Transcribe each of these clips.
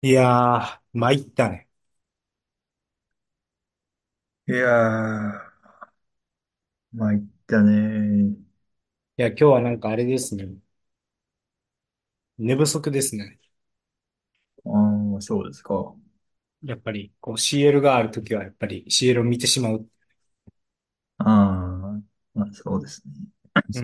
いやー、参ったね。 いやー、参ったね。 いや、今日はなんかあれですね。寝不足ですね。 ああ、そうですか。 やっぱり、こう CL があるときはやっぱり CL を見てしまう。 ああ、まあ、そうですね。 うん。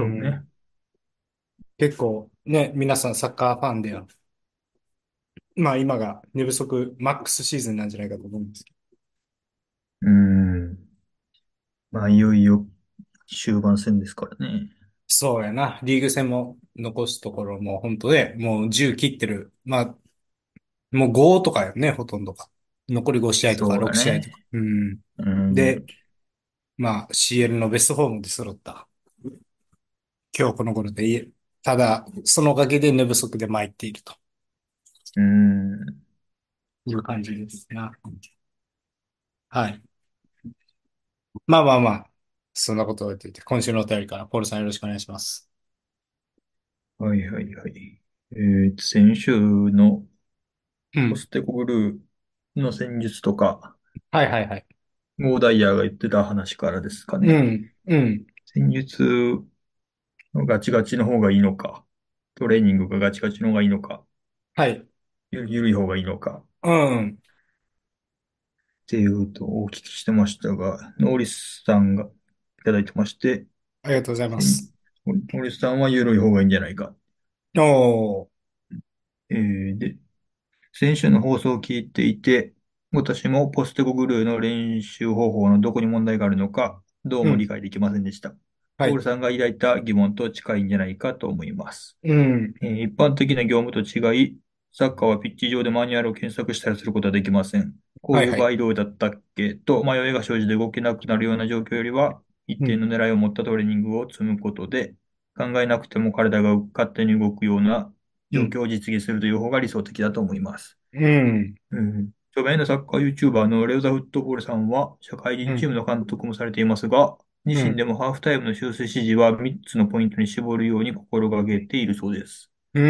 そうね。 結構ね、皆さんサッカーファンでは、まあ今が寝不足マックスシーズンなんじゃないかと思うんですけうーん。まあ、いよいよ終盤戦ですからね。 ど。そうやな。リーグ戦も残すところも本当で、もう10切ってる。まあ、もう5とかよね、ほとんどが。残り5試合とかそうだ 6試合とか。 ね。 うん。 うで、 ん。 まあ CL のベストフォームで揃った。今日この頃で言え、ただ、そのおかげで寝不足で参っているとうん。 いう感じですな。はい。まあまあまあ、そんなことを言っていて、今週のお便りからポールさんよろしくお願いします。 はいはいはい。先週のうん。 ポステコグルーの戦術とか、 はいはいはい。 ゴーダイヤーが言ってた話からですかね。 うん。うん。 戦術のガチガチの方がいいのか、トレーニングがガチガチの方がいいのか、 はい。 ゆるい方がいいのかうん。 っていうとお聞きしてましたが、ノーリスさんがいただいてまして、 ありがとうございませんす。 ノーリスさんはゆるい方がいいんじゃないか。 おー。 で、先週の放送を聞いていて、私もポステコグルーの練習方法のどこに問題があるのか、どうも理うん。 解できませんでした。 はい。 ポールさんが抱いた疑問と近いんじゃないかと思います。 うん。 一般的な業務と違い、サッカーはピッチ上でマニュアルを検索したりすることはできません。こういうはいはい。 場合どうだったっけと迷いが生じて動けなくなるような状況よりは、一うん。 定の狙いを持ったトレーニングを積むことで、考えなくても体が勝手に動くようなうん。 状況を実現するという方が理想的だと思います。 うん。 著名なサッカー YouTuber のレオザフットボールさんは、社会人チーうん。 ムの監督もされていますが、 うん。 自身でもハーフタイムの修正指示は3つのポイントに絞るように心がけているそうです。 うん。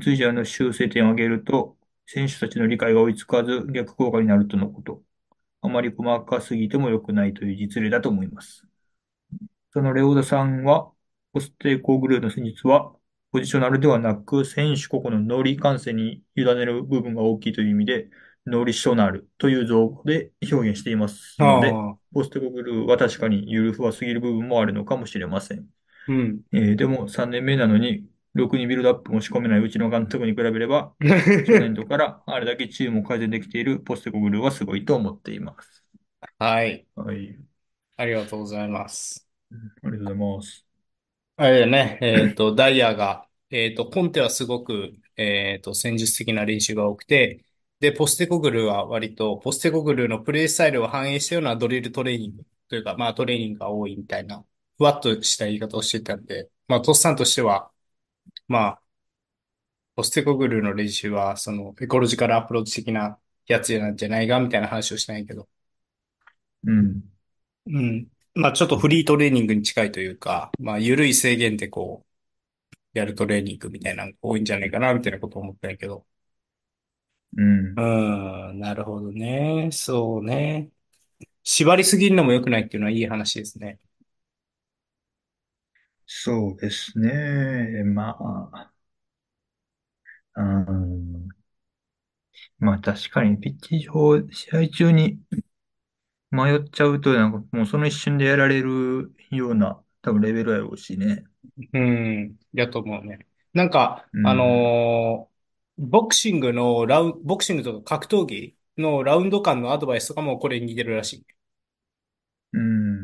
3つ以上の修正点を挙げると、選手たちの理解が追いつかず逆効果になるとのこと。あまり細かすぎても良くないという実例だと思います。そのレオダさんは、ポステコグルーの戦術は、ポジショナルではなく、選手個々のノリ感性に委ねる部分が大きいという意味で、ノリショナルという造語で表現していますので、 ああ。 ポステコグルーは確かにゆるふわすぎる部分もあるのかもしれません。 うん。 でも3年目なのに、ろくにビルドアップも仕込めないうちの監督に比べれば、初年度からあれだけチームを改善できているポステコグルーはすごいと思っています。 はい。 はい。 ありがとうございます。 ありがとうございます。 あれだね、ダイヤが、コンテはすごく、戦術的な練習が多くて、で、ポステコグルは割と、ポステコグルのプレイスタイルを反映したようなドリルトレーニングというか、まあトレーニングが多いみたいな、ふわっとした言い方をしてたんで、まあトスさんとしては、まあ、ポステコグルの練習は、その、エコロジカルアプローチ的なやつなんじゃないか、みたいな話をしたんやけど、 うん。 うん。まあちょっとフリートレーニングに近いというか、まあ緩い制限でこやるトレーニングみたいなのが多いんじゃないかな、みたいなことを思ったんやけど。 うん。 うーん、なるほどね。そうね。縛りすぎるのも良くないっていうのはいい話ですね。 そうですね。うん、まあ確かにピッチ上、試合中に迷っちゃうと、なんかもうその一瞬でやられるような多分レベルやろうしね。 うん、やと思うね。なんか、 うん。 ボクシングとか格闘技のラウンド間のアドバイスとかもこれに似てるらしうん。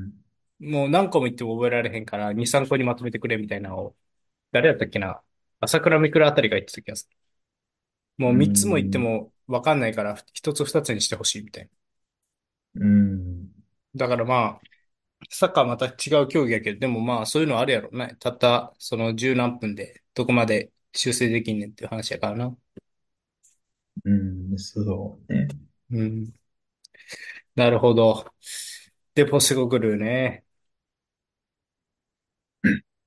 い。もう何個も言っても覚えられへんから2、3個にまとめてくれみたいなのを、誰だったっけな。朝倉未来あたりが言ってた気がする。もうう 3つも言ってん。 もわかんないから1つ2つにしてほしいみたいな。 うん。 だからまあ、サッカーはまた違う競技やけど、でもまあそういうのあるやろね。たったその十何分でどこまで修正できんねんっていう話やからな。 うん。そうね。 うん。なるほど。で、ポステゴグルーね。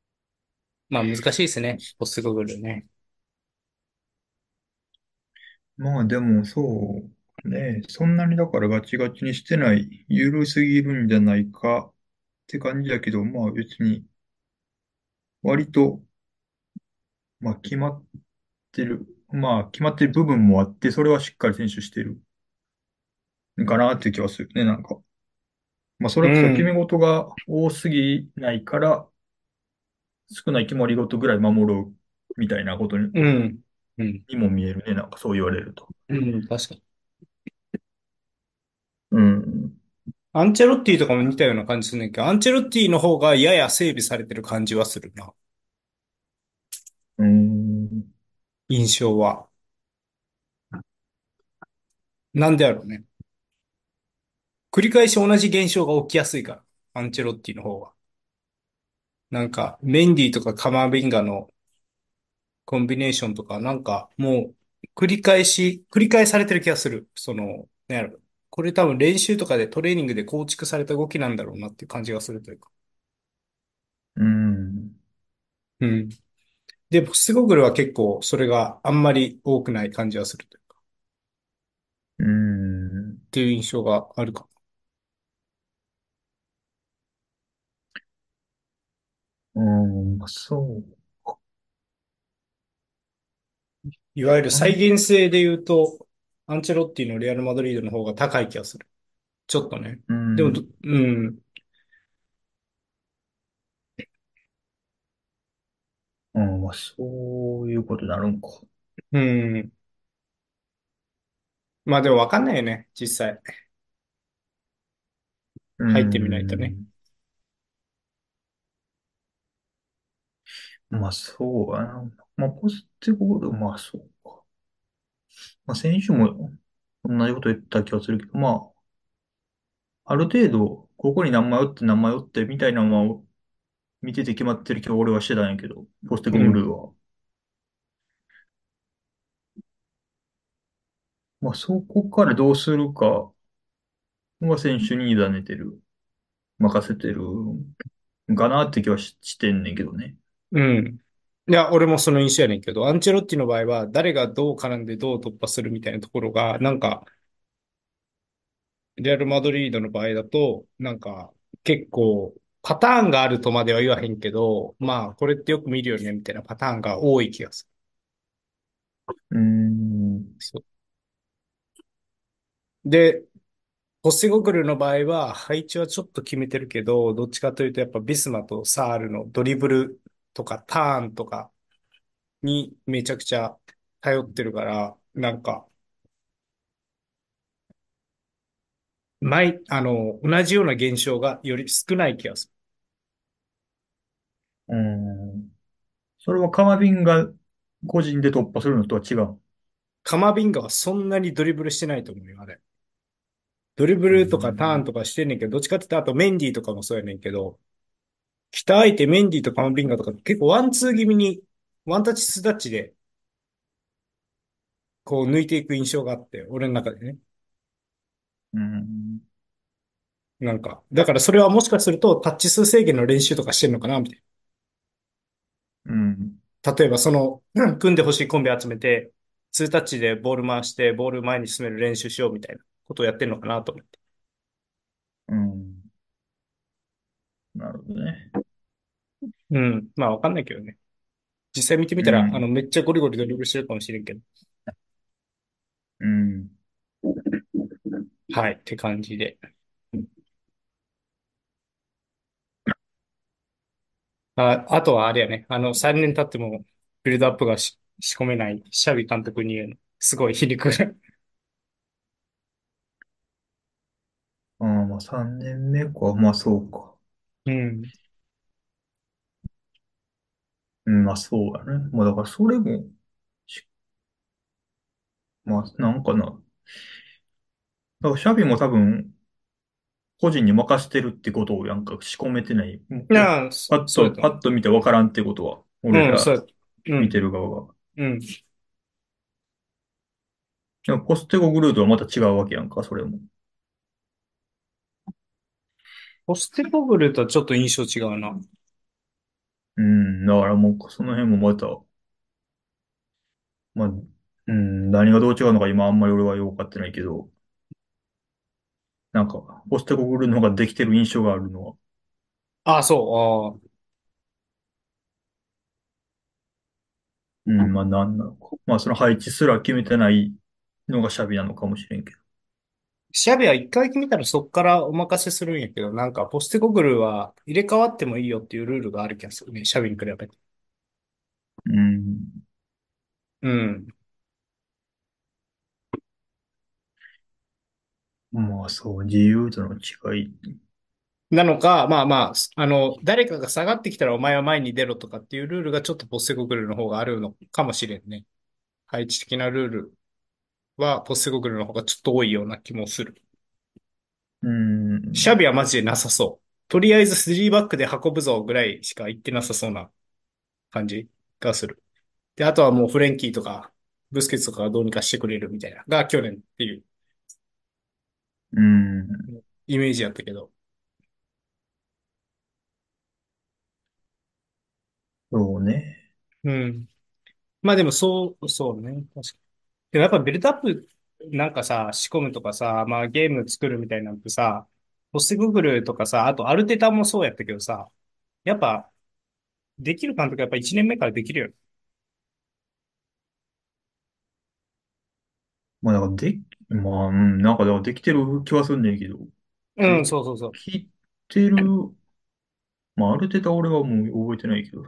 まあ難しいですね。ポステゴグルーね。 まあでもそうね、そんなにだからガチガチにしてない、緩すぎるんじゃないかって感じだけど、まあ別に割と、まあ決まってる、まあ決まってる部分もあって、それはしっかり選手してるのかなっていう気はするね、なんか。まあそうれこそ決めん、 事が多すぎないから、少ない決まり事ぐらい守ろうみたいなことに、 うん、うん、 にも見えるね、なんかそう言われると。 うん、確かに。 うん。 アンチェロッティとかも似たような感じするんだけど、アンチェロッティの方がやや整備されてる感じはするな。 うん。 印象は。なんであろうね。繰り返し同じ現象が起きやすいから。アンチェロッティの方は。なんか、メンディーとかカマービンガのコンビネーションとか、なんか、もう、繰り返されてる気がする。なんやろ。これ多分練習とかでトレーニングで構築された動きなんだろうなっていう感じがするというか。 うん。 うん。で、ポステゴグルは結構それがあんまり多くない感じがするというか、 うん。 っていう印象があるかも。 うん。まあそうか。 いわゆる再あん、 現性で言うと、アンチェロッティのレアル・マドリードの方が高い気がする。ちょっとね。 うでも、 ん。 うん、 うん。まあそういうことになるんか。 うん。まあでもわかんないよね、実際。 う入ってみないとね。 ん。まあそうやな。まあポステゴール、まあそうか。まあ選手も同じこと言った気がするけど、まあ、ある程度、ここに何枚打って何枚打ってみたいなのは見てて決まってる気は俺はしてたんやけど、ポステゴブルうん。 ーは。まあそこからどうするかは選手に委ねてる、任せてるんかなって気はしてんねんけどね。 うん。いや、俺もその印象やねんけど、アンチェロッティの場合は、誰がどう絡んでどう突破するみたいなところが、なんか、レアル・マドリードの場合だと、なんか、結構、パターンがあるとまでは言わへんけど、まあ、これってよく見るよね、みたいなパターンが多い気がすうーん。 る。そうで、ポステゴグルの場合は、配置はちょっと決めてるけど、どっちかというと、やっぱビスマとサールのドリブルとかターンとかにめちゃくちゃ頼ってるから、なんか、同じような現象がより少ない気がする。 うーん。それはカマビンが個人で突破するのとは違う。 カマビンガはそんなにドリブルしてないと思うよ、あれ。ドリブうールとかターンん。 とかしてんねんけど、どっちかって言ったら、あとメンディーとかもそうやねんけど、北相手メンディーとカマビンガとか結構ワンツー気味に、ワンタッチツータッチで、こう抜いていく印象があって、俺の中でね。 うーん。 なんか、だからそれはもしかするとタッチ数制限の練習とかしてるのかなみたいうん。 な。例えば組んでほしいコンビ集めて、ツータッチでボール回して、ボール前に進める練習しようみたいなことをやってるのかなと思って。 うん。なるほどね。 うん。まあわかんないけどね。実際見てみたら、 うん。 めっちゃゴリゴリドリブルしてるかもしれんけど。 うん。 はい。って感じで。あとはあれやね。3年経ってもビルドアップが仕込めないシャビ監督に言うの。すごい皮肉。 ああ、まあ3年目か。まあそうか。 うん。 うん、まあそうやね。まあだからそれも、しまあなんかな。だからシャビも多分、個人に任せてるってことをなんか仕込めてない。もうこうああ、 パそうやと思ッと見てわからんってことは、 う。うん、そ俺らうや。う見てん、 る側が。 うん。 でもポステゴグルーとはまた違うわけやんか、それも。 ポステコグルとはちょっと印象違うな。 うん、だからもうその辺もまた、まあ、 うん、何がどう違うのか今あんまり俺はよくわかってないけど、なんか、ポステコグルの方ができてる印象があるのは、 ああ、そう。 うん、まあなんなのか。まあその配置すら決めてないのがシャビなのかもしれんけど。 シャビは一回決めたらそっからお任せするんやけど、なんかポステコグルは入れ替わってもいいよっていうルールがある気がするね。シャビに比べて。 うん。 うん。 まあそう、自由との違い。 なのか、まあまあ、誰かが下がってきたらお前は前に出ろとかっていうルールがちょっとポステコグルの方があるのかもしれんね。配置的なルールはポステコグルの方がちょっと多いような気もする。 うん。 シャビはマジでなさそう。とりあえず3バックで運ぶぞぐらいしか言ってなさそうな感じがする。で、あとはもうフレンキーとか、ブスケツとかがどうにかしてくれるみたいな、が去年っていううん。 イメージやったけど。 そうね。 うん。まあでもそうね。確かに。でもやっぱビルドアップなんかさ、仕込むとかさ、まあゲーム作るみたいなんてさ、ポステグーグルとかさ、あとアルテタもそうやったけどさ、やっぱできる監督やっぱ1年目からできるよ。 まあなんかまあ、うん、なんかだからできてる気はすんねんけど、 うん、 でそうそうそう。 きてる、まあある程度俺はもう覚えてないけど、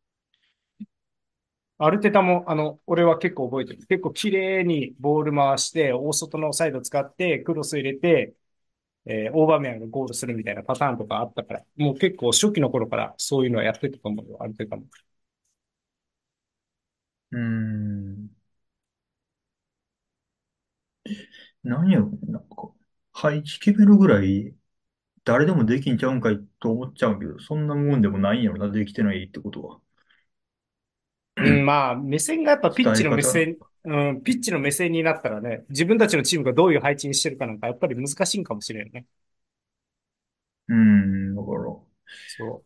アルテタも、俺は結構覚えてる。結構綺麗にボール回して、大外のサイド使って、クロス入れて、オーバーメアンがゴールするみたいなパターンとかあったから、もう結構初期の頃からそういうのはやってたと思うよ、アルテタも。 うーん、何やろ、なんか、配置決めるぐらい誰でもできんちゃうんかいと思っちゃうけど、そんなもんでもないんやろな、できてないってことは。 うん、まあ、目線がやっぱピッチ伝えの目線、 方なのか。 うん、ピッチの目線になったらね、自分たちのチームがどういう配置にしてるかなんか、やっぱり難しいんかもしれんね。 うーん、だから、 そ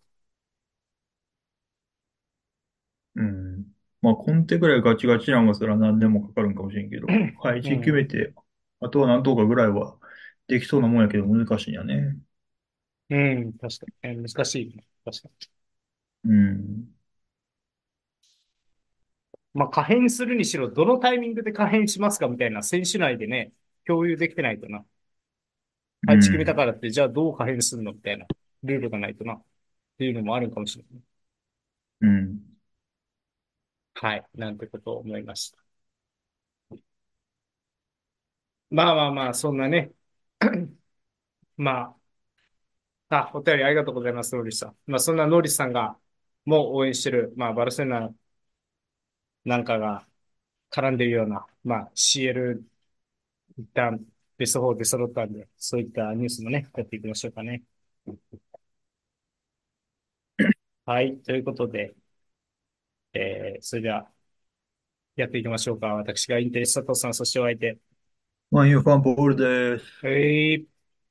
うん。まあ、コンテぐらいガチガチなんかそれは何年もかかるんかもしれんけう。 ど、配置決めうん、 て、あとは何とかぐらいはできそうなもんやけど難しいんやね。 うん、確かに、難しいね。確かに。 うん。 まあ、可変するにしろ、どのタイミングで可変しますかみたいな、選手内でね、共有できてないとな。 う配置決めたかん。 らって、じゃあどう可変するのみたいな、ルールがないとな。っていうのもあるかもしれない。 うん。 はい。なんてことを思いました。まあまあまあ、そんなね。まお便りありがとうございます、ノリスさん。まあ、そんなノリスさんが、もう応援してる、まあ、バルセロナなんかが絡んでいるような、まあ、CL 一旦ベスト4で揃ったんで、そういったニュースもね、やっていきましょうかね。はい。ということで、それではやっていきましょうか。私がインテリス佐藤さん、そしてお相手。 マンユーファンボールです。 はい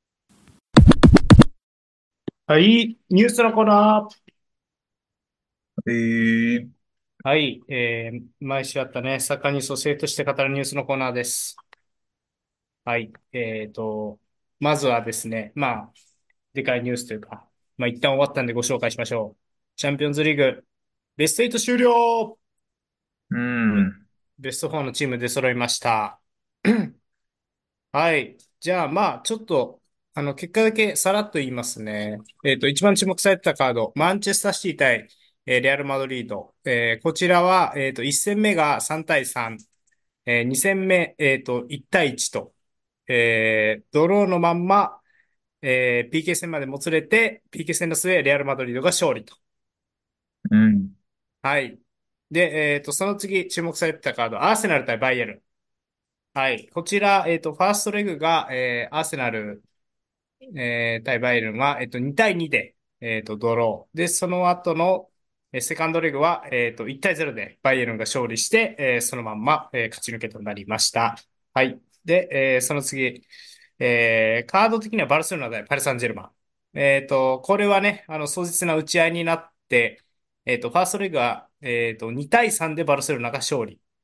はい。ニュースのコーナー。 えー、 はい。毎週あったね、サッカーニュースを生として語るニュースのコーナーです。はい。まずはですね、まあ、でかいニュースというか、まあ、一旦終わったんでご紹介しましょう。チャンピオンズリーグ、ベスト8終了。 うベ、 ん。 ベスト4のチームで揃いました。はい。じゃあ、まあ、ちょっと、結果だけさらっと言いますね。一番注目されてたカード、マンチェスターシティ対、レアル・マドリード。こちらは、1戦目が3対3、2戦目、1対1と、ドローのまんま、PK 戦までもつれて、PK 戦の末、レアル・マドリードが勝利と。 うん。 はい。で、その次、注目されてたカード、アーセナル対バイエルン。はい。こちら、ファーストレグが、アーセナル、対バイエルンは、2対2で、ドロー。で、その後の、セカンドレグは、1対0でバイエルンが勝利して、そのまんま、勝ち抜けとなりました。はい。で、その次、カード的にはバルセロナ対パリ・サンジェルマン。これはね、壮絶な打ち合いになって、ファーストレグは、2対3でバルセロナが勝利。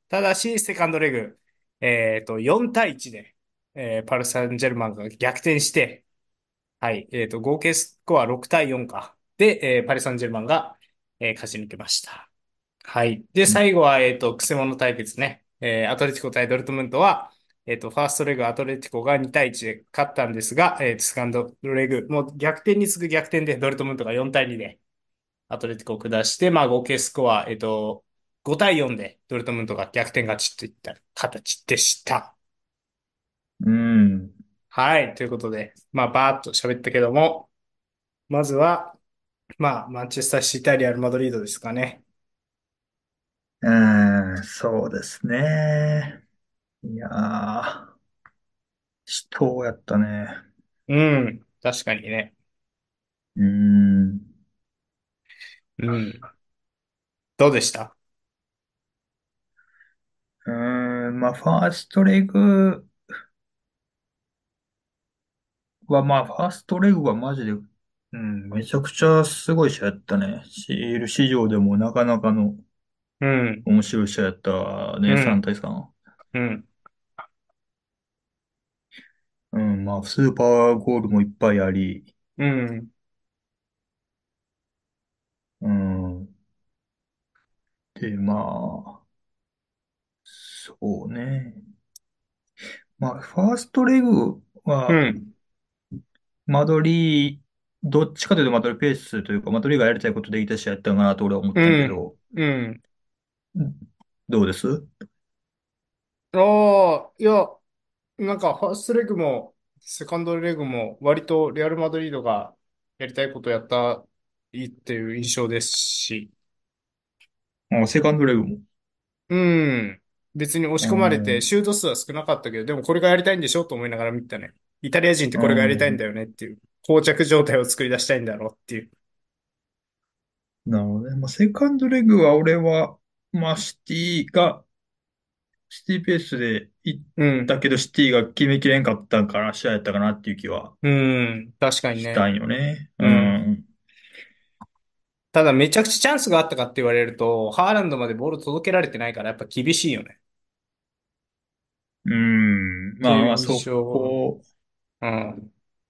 ただし、セカンドレグ、4対1で、パルサンジェルマンが逆転して、はい、合計スコア6対4か。で、パリ・サンジェルマンが、勝ち抜けました。はい。で、最後は、クセモノ対決ね。アトレティコ対ドルトムントは、ファーストレグアトレティコが2対1で勝ったんですが、セカンドレグ、もう逆転に次ぐ逆転でドルトムントが4対2でアトレティコを下して、まあ合計スコア、5対4でドルトムントが逆転勝ちといった形でした。 うん。 はい。ということで、まあバーっと喋ったけども、まずは、まあ、マンチェスターシティ対レアル・マドリードですかね。 うん、そうですね。いやー、死闘やったね。 うん。確かにね。 うん。 うん。どうでした？ まあ、ファーストレグファーストレグはマジで、めちゃくちゃすごい試合やったね。シール市場でもなかなかのうん。 面白い試合やったね、3 うん。 対3。 うん。 まあ、スーパーゴールもいっぱいあり、 うん。 うん。で、まあ、そうね。まあ、ファーストレグは、 うん。 マドリー、どっちかというとマドリーペースというか、マドリーがやりたいことできた試合やったのかなと俺は思っうたんやけん。 ど、 うん。 どうです？ ああ、いや、なんか、ファーストレグも、セカンドレグも、割とレアル・マドリードがやりたいことやったいいっていう印象ですし、 セカンドレグも。 うん。別に押しう込まれて、 ん、 シュート数は少なかったけど、でもこれがやりたいんでしょと思いながら見たね。イタリア人ってうこれがやりたいんだん、 よねっていう、膠着状態を作り出したいんだろうっていう。 なるほどね。まあ、セカンドレグは俺は、まあ、シティペースで行っうん。 たけど、シティが決めきれんかったんかな、試合やったかなっていう気はうん。確かにね。 したんよね。ううん。 ん。 ただめちゃくちゃチャンスがあったかって言われると、ハーランドまでボール届けられてないからやっぱ厳しいよね。 うん。 っていうまあまあ、そ印象。 こうん。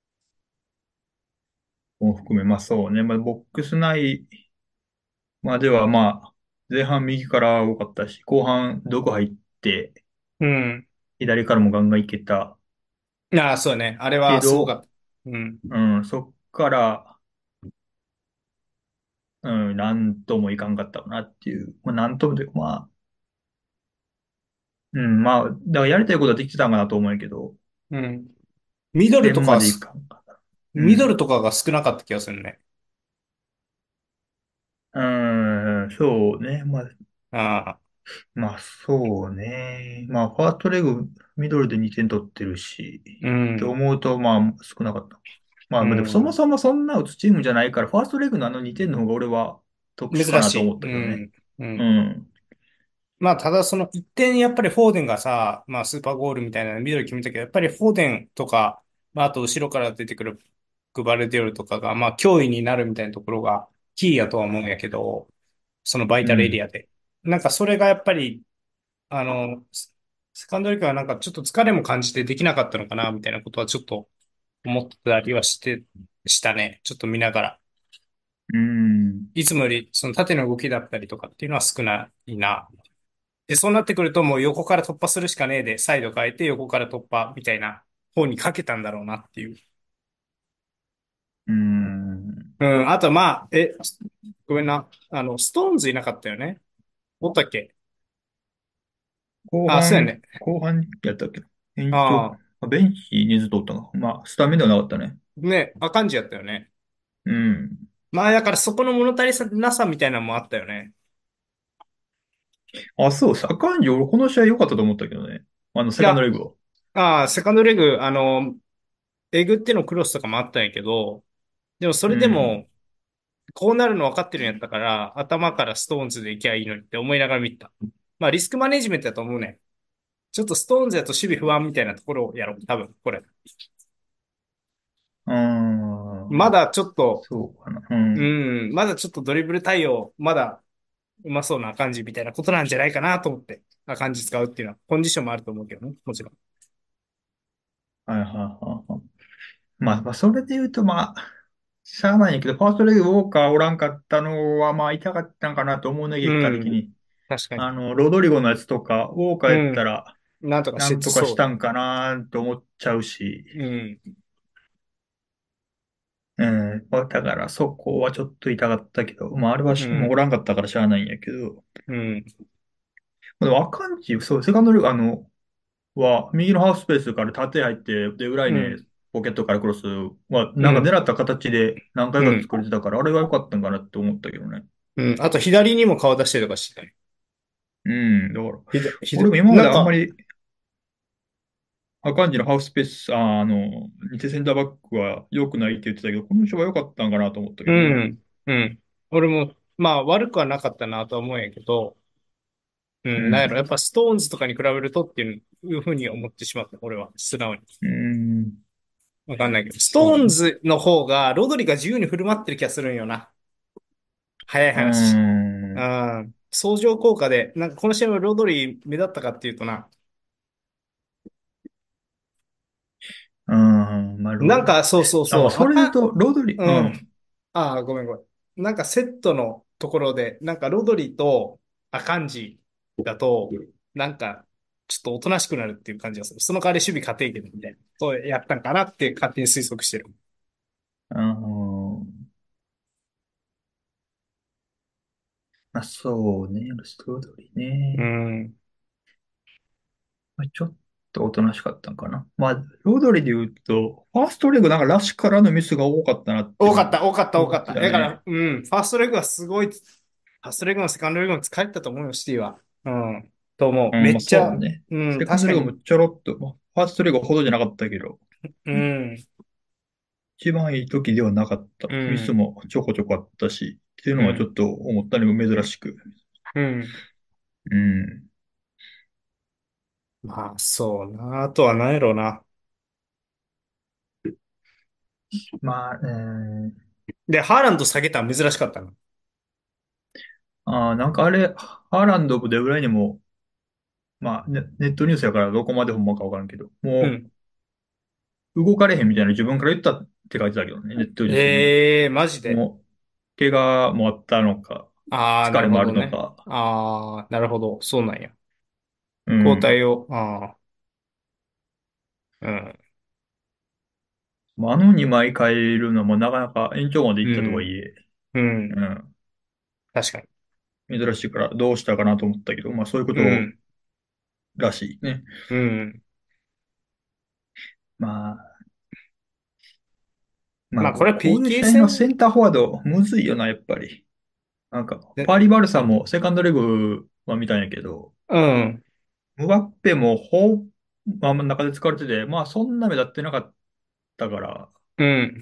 も含め、まあそうね。まあ、ボックス内まではまあ、前半右から多かったし、後半どこ入って、 うん。 左からもガンガンいけたああ、そうね。あれはすごかっけど、 た。うん。 そっから、なんともいかんかったかなっていう。まあ、なんともというか、まあ、まあ、だからやりたいことはできてたんかなと思うんやけど、 うん。ミドルと点までいかはす、 かんかった。うん。 ミドルとかが少なかった気がするね。 そうね。 ああ。 まあ、そうね。まあ、ファーストレグ、ミドルで2点取ってるし、 うってん。 思うと、まあ、少なかった。まうあ、でもそもん。 そもそんな打つチームじゃないから、ファーストレグのあの2点の方が俺は特殊かなと思っ珍しい。うたけどね。 ん。ううん。 ん。 まあ、ただその一点やっぱりフォーデンがさ、まあスーパーゴールみたいなのミドル決めたけど、やっぱりフォーデンとか、まああと後ろから出てくるグバルディオルとかが、まあ脅威になるみたいなところがキーやとは思うんやけど、そのバイタルエリうん。 アで。なんかそれがやっぱり、セカンドリカはなんかちょっと疲れも感じてできなかったのかな、みたいなことはちょっと思ったりはしたね。ちょっと見ながら。 うん。 いつもよりその縦の動きだったりとかっていうのは少ないな。で、そうなってくるともう横から突破するしかねえで、サイド変えて横から突破みたいな方にかけたんだろうなっていう。 うん。 うん、あとまあ、ごめんな。ストーンズいなかったよね。おったっけ？あ、そうやね。 後半やったっけ？延長、 ああ、 ベンチにずっとおったの。まあ、スタメンではなかったね。 ね、アカンジやったよね。 うん。 まあ、だからそこの物足りさなさみたいなのもあったよね。 あ、そう、サッカーンジ、俺この試合良かったと思ったけどね。セカンドいや、 レグは。 セカンドレグ、えぐってのクロスとかもあったんやけど、でもそうれでん。 も、こうなるの分かってるんやったから、頭からストーンズで行きゃいいのにって思いながら見た。まあ、リスクマネジメントだと思うね。ちょっとストーンズだと守備不安みたいなところをやろう。多分、これ。 うーん。 まだちょっと、 そうかな。うん。 まだちょっとドリブル対応、まだうまそうな感じみたいなことなんじゃないかなと思って。 感じ使うっていうのは、コンディションもあると思うけどね、もちろん。 はいはいはいはい。まあ、それで言うと、まあ、しゃあないんやけど、ファーストレグウォーカーおらんかったのは、まあ、痛かったんかなと思うね、 う家来た時ん。 に。 確かに。 ロドリゴのやつとか、ウォーカーやったうん。 ら、 なんとかしてなんとかしそうだね。 たんかなと思っちゃうし。 うん。 まあだからそこはちょっと痛かったけど、まああれはもうおうん。 らんかったからしゃあないんやけど、 うん。 でもアカンジ、そう、セカンドリーグ、は、右のハーフスペースから縦入って、で、裏にね、 うん。 ポケットからクロスは、 うん。 なんか狙った形で何回かうん。 作れてたから、あれが良かったんかなって思ったけどね。 うん。あと、左にも顔出してとかしてたね。 うん、だから、俺も今まなんか、 であんまり、アカンジのハーフスペース、偽センターバックは良くないって言ってたけど、この人は良かったんかなと思ったけうどね。 ん。うん。俺も、まあ、悪くはなかったなとは思うんやけど、うん。なんやろ、 うん。 やっぱストーンズとかに比べるとっていうふうに思ってしまった、俺は。素直に。 うん。 わかんないけど。ストーンそうね。 ズの方が、ロドリが自由に振る舞ってる気がするんよな。早いう話。うん。 ん。相乗効果で、なんかこの試合はロドリ目立ったかっていうとな、 うん。まあ、 なんかそうそうまあ、 そう、 それで言うと、ロドリ、 うん。 うん。 ああ、ごめんごめん。なんかセットのところで、なんかロドリとアカンジだと、なんかちょっとおとなしくなるっていう感じがする。その代わり守備勝ていけどみたいな。そうやったんかなって勝手に推測してる。 うん。まあ、そうね。ストロリうね。 ん。 まあ、ちょっとおとなしかったんかな。まあ、ロドリで言うと、ファーストレグなんかラッシュからのミスが多かったなっていうのは多かった、多かった、多思っかった。 てたね。 だから、うん。ファーストレグはすごい、ファーストレグもセカンドレグも疲れたと思うよ、シティは。うん。と思う。 うん、まあめっちゃ、 そうね。 うん、 セカン確かに。 ドレグもちょろっと、まあ、ファーストレグほどじゃなかったけど、 うん、 一番いい時ではなかった。ミスうん、 もちょこちょこあったし、っていううん、 のはちょっと思ったのも珍しく。 うん。 うん。 まあ、そうな。あとは何やろうな。 まあ、 で、ハーランド下げたの珍しかったな。 なんかあれ、ハーランドで裏にも、まあ、ネットニュースやからどこまでほんまかわからんけど、もうん。 う動かれへんみたいな自分から言ったって書いてたけどね、ネットニュースには。 ええー、マジで。 もう、怪我もあったのか、 ああ、なる疲れもあるほどね。 のか。 ああ、なるほど。そうなんや。 うん。 交代を、ああ、うん、 まあ、あの2枚変えるのもなかなか延長までう行ったとはいん、 え、 うん。 うん。 確かに。 珍しいからどうしたかなと思ったけど、まあそういうことうん、 らしいね。 うん。 まあ、まあ、 まあ、これはこういう PK 試合のセ戦ンターフォワード、むずいよな、やっぱり。なんか、 で、 パーリバルサもセカンドレグは見たんやけど、 うん、 ムバッペもまあ、中で使われてて、まあそんな目立ってなかったから、 うん。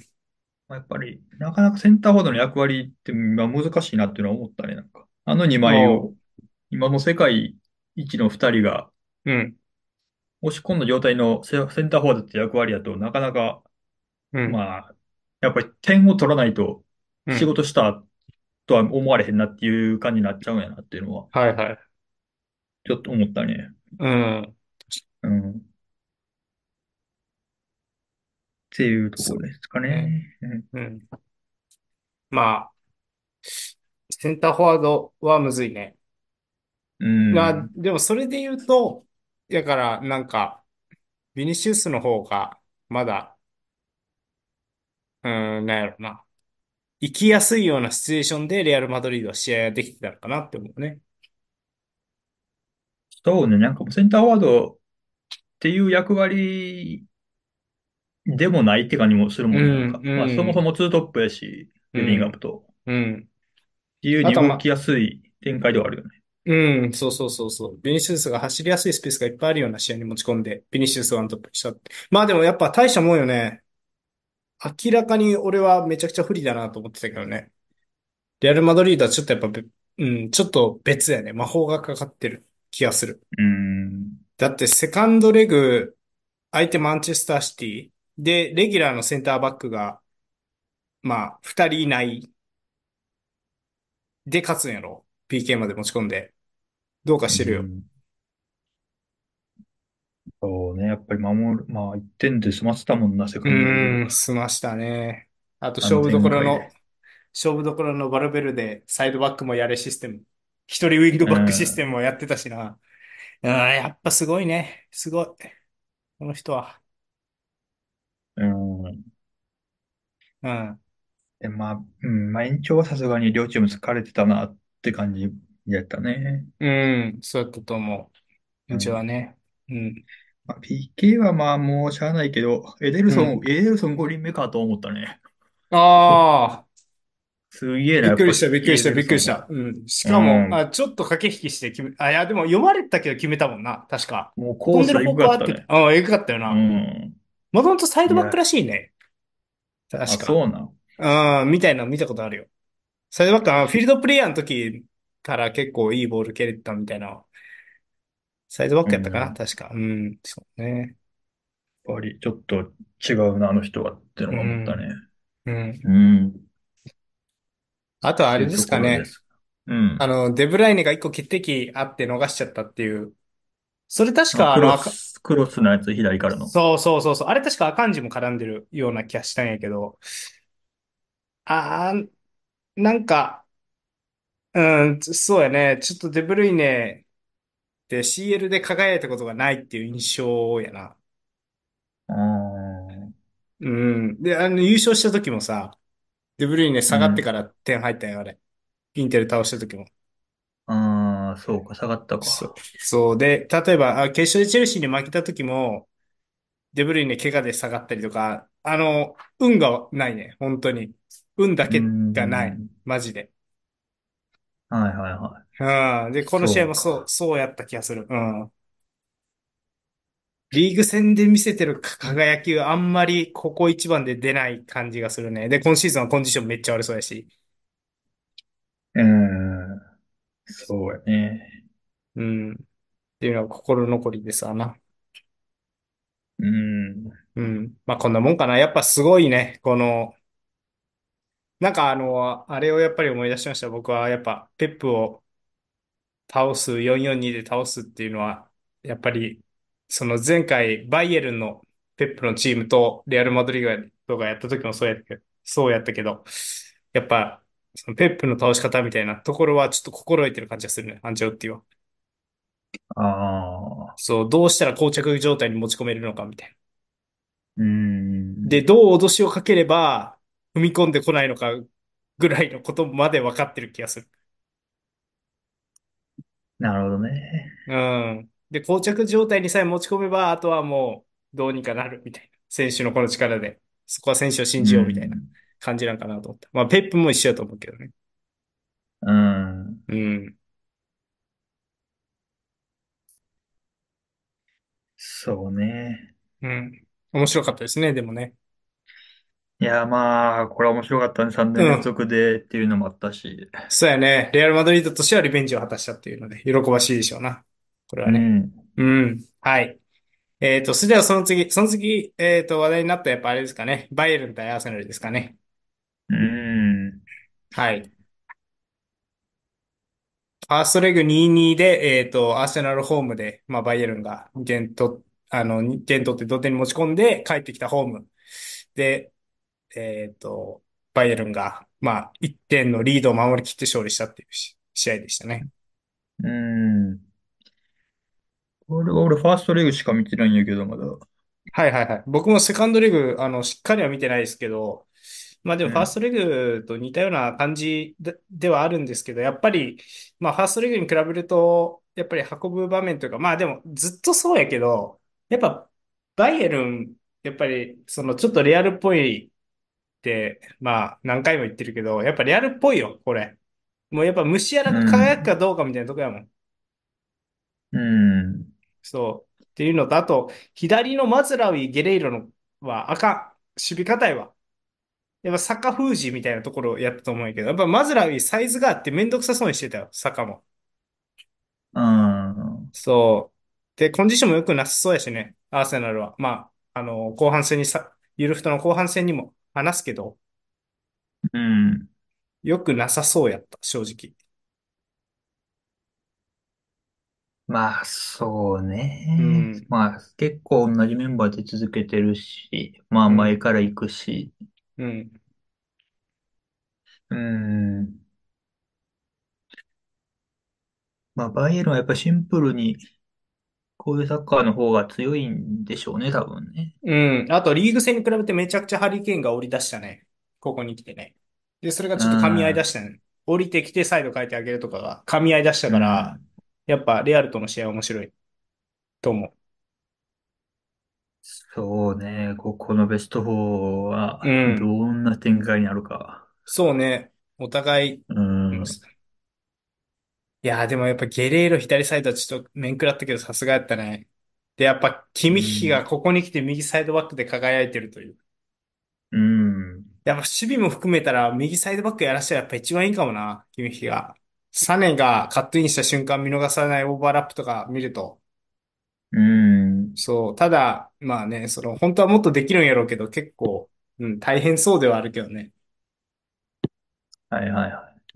まあ、やっぱり、なかなかセンターフォワードの役割って、まあ、難しいなっていうのは思ったね、なんか。あの2枚を、 おう、 今の世界一の2人がうん、 押し込んだ状態のセンターフォワードって役割だとなかなか、 うん、 まあ、やっぱり点を取らないと仕うん。 事したとは思われへんなっていう感じになっちゃうんやなっていうのは、 はいはい。 ちょっと思ったね。 うん。 うん。っていうとこそうろですかね。 ね。うん。 うん。まあ、センターフォワードはむずいね。 うまあ、 ん。 でもそれで言うと、だからなんか、ビニシウスの方が、まだ、なんやろな。生きやすいようなシチュエーションでレアル・マドリードは試合ができてたのかなって思うね。 そうね、なんかもうセンターフォワードっていう役割でもないって感じもするもんね、なんうん、 か。まあそもそうん、 もツートップやし、ビルディングアッうん、 プと。 うん。 自由あとはまに動きやすい展開ではあるよね。 うん、そうそうそうそう。ビニシウスが走りやすいスペースがいっぱいあるような試合に持ち込んで、ビニシウスワントップにしたって。まあでもやっぱ大したもんよね。明らかに俺はめちゃくちゃ不利だなと思ってたけどね。レアル・マドリードはちょっとやっぱちょっと別やね。魔法がかかってる気がする。 うん。 だってセカンドレグ、相手マンチェスターシティで、レギュラーのセンターバックが、まあ、二人いないで勝つんやろ。PK まで持ち込んで。どうかうしてるよ。 ん。 そうね。やっぱり守る。まあ、1点で済ませたもんな、セうカンドリーグ。 済ましたね。あと、 あの展開で。 勝負どころのバルベルで、サイドバックもやれシステム。一人ウィングうバックシステん。 ムもやってたしな。やっぱすごいね。すごい。この人は。 うん。 うん。 で、まあ、うん。まあ、延長はさすがに両チーム疲れてたなって感じやったね。 うん。そうやったと思う。一応はうん。 ね。うん。 まあ、PK はまあ、もうしゃあないけど、 うん。 エデルソン5人目かと思ったね。 ああ。 すげえな、やっぱ、 びっくりした、びっくりした、 エデルびっくりした。 ソンは。 うん。しうかも、 ん。 ちょっと駆け引きして決め、いや、でも読まれたけど決めたもんな。確か。 もうコースエ飛んでる方グかったね。 向合ってた。ああ、えぐかったような。 ん。 もともとサイドバックらいや、 しいね。確あ、 か。 そうなん。 みたいなの見たことあるよ。サイドバックはフィールドプレイヤーの時から結構いいボール蹴れてたみたいな。サイドバッうクやったかなん。 確か。うん。そうね。 やっぱり、ちょっと違うな、あの人はってのうが思ったん。 ね。 うん。 うん。っあとはあれでていうとすかね。 ころです。うん。 デブライネが一個決定機あって逃しちゃったっていう。それ確あ、 かクロスのやつ、左からの。 そうそうそうそう。あれ確かアカンジも絡んでるような気がしたんやけど。あー、なんか、うん、そうやね。ちょっとデブルイネって CL で輝いたことがないっていう印象やな。 あーうん。で、優勝した時もさ、デブルイネ下がってかうん。 ら点入ったんよ、あれ。インテル倒した時も。 ああ、そうか、下がったそう。 か。 そう。で、例えば、決勝でチェルシーに負けた時も、デブルイネ怪我で下がったりとか、運がないね。本当に。運だうけがない。 ん。 マジで。 はいはいはい。 うん。で、この試合もそう、 そうか。 そうやった気がする。うん。リーグ戦で見せてる輝きはあんまりここ一番で出ない感じがするね。で、今シーズンはコンディションめっちゃ悪そうやし。 うん。そうやね。 うん。っていうのは心残りですわな。 うん。 うん。まあ、こんなもんかな。やっぱすごいね。あれをやっぱり思い出しました。僕はやっぱ、ペップを442で倒すっていうのは、やっぱり、その前回、バイエルンのペップのチームとレアル・マドリードがやった時もそうやったけど、やっぱ、そのペップの倒し方みたいなところはちょっと心得てる感じがするね、アンチェロッティは。 ああ。 そう、どうしたら膠着状態に持ち込めるのかみたいな。 うで、 ん。 どう脅しをかければ踏み込んでこないのかぐらいのことまで分かってる気がする。 なるほどね。 うん。で、膠着状態にさえ持ち込めば、あとはもうどうにかなるみたいな。選手のこの力で。そこは選手を信うじようみたいなん。 感じなんかなと思った。まあ、ペップも一緒だと思うけどね。 うん。 うん。 そうね。 うん。面白かったですね、でもね。 いや、まあ、これは面白かったね。3年連うん。 続でっていうのもあったし。 そうやね。レアル・マドリードとしてはリベンジを果たしたっていうので、喜ばしいでしょうな。これはね。 うん。 うん。はい。それではその次、話題になったやっぱあれですかね。バイエルン対アーセナルですかね。 うん。 はい。ファーストレグ2-2で、アーセナルホームで、まあ、バイエルンが2点取って同点に持ち込んで帰ってきたホームで、えっと、バイエルンが、まあ、1点のリードを守り切って勝利したっていう試合でしたね。 うん。俺ファーストレグしか見てないんやけど、まだ。 はいはいはい。僕もセカンドレグ、しっかりは見てないですけど、まあでもファーストうん。 レグと似たような感じではあるんですけど、やっぱり、まあファーストレグに比べると、やっぱり運ぶ場面というか、まあでもずっとそうやけど、やっぱバイエルン、やっぱりそのちょっとレアルっぽいって、まあ何回も言ってるけど、やっぱレアルっぽいよ、これ。もうやっぱ虫やらうが輝くかん。 どうかみたいなとこやもん。 うん。 そう。っていうのと、あと、左のマズラウィ、ゲレイロのはあかん。守備堅いわ。やっぱサッカー封じみたいなところをやったと思うんやけど、やっぱマズラウィサイズがあってめんどくさそうにしてたよ、サッカーも。 うん。 そう。で、コンディションも良くなさそうやしね、アーセナルは。まあ、後半戦にゆるふとの後半戦にも話すけど、 うん。 良くなさそうやった、正直。 まあ、そうね。 うん、 まあ、結構同じメンバーで続けてるし、まあ、 うん、 前から行くし。 うん、 うーん。まあ、バイエルンはやっぱシンプルに、こういうサッカーの方が強いんでしょうね、多分ね。 うん。あと、リーグ戦に比べてめちゃくちゃハリケーンが降り出したね。ここに来てね。で、それがうちょっと噛み合い出ん。 したね。降りてきてサイド変えてあげるとかが噛み合い出したうから、 ん。 やっぱレアルとの試合面白いと思そうね。ここのベスト4 う。うは、どん。 んな展開になるか。 そうね。お互い、 ううん。いん。 やーでもやっぱゲレーロ左サイドはちょっと面食らったけどさすがやったね。で、やっぱキうミッヒがん。 ここに来て右サイドバックで輝いてるという。 うん。 やっぱ守備も含めたら右サイドバックやらせたらやっぱ一番いいかもな、キミッヒが。サネがカットインした瞬間見逃さないオーバーラップとか見ると。 うん。 そう。ただ、まあね、本当はもっとできるんやろうけど、結構、うん、大変そうではあるけどね。 はいはいはうん。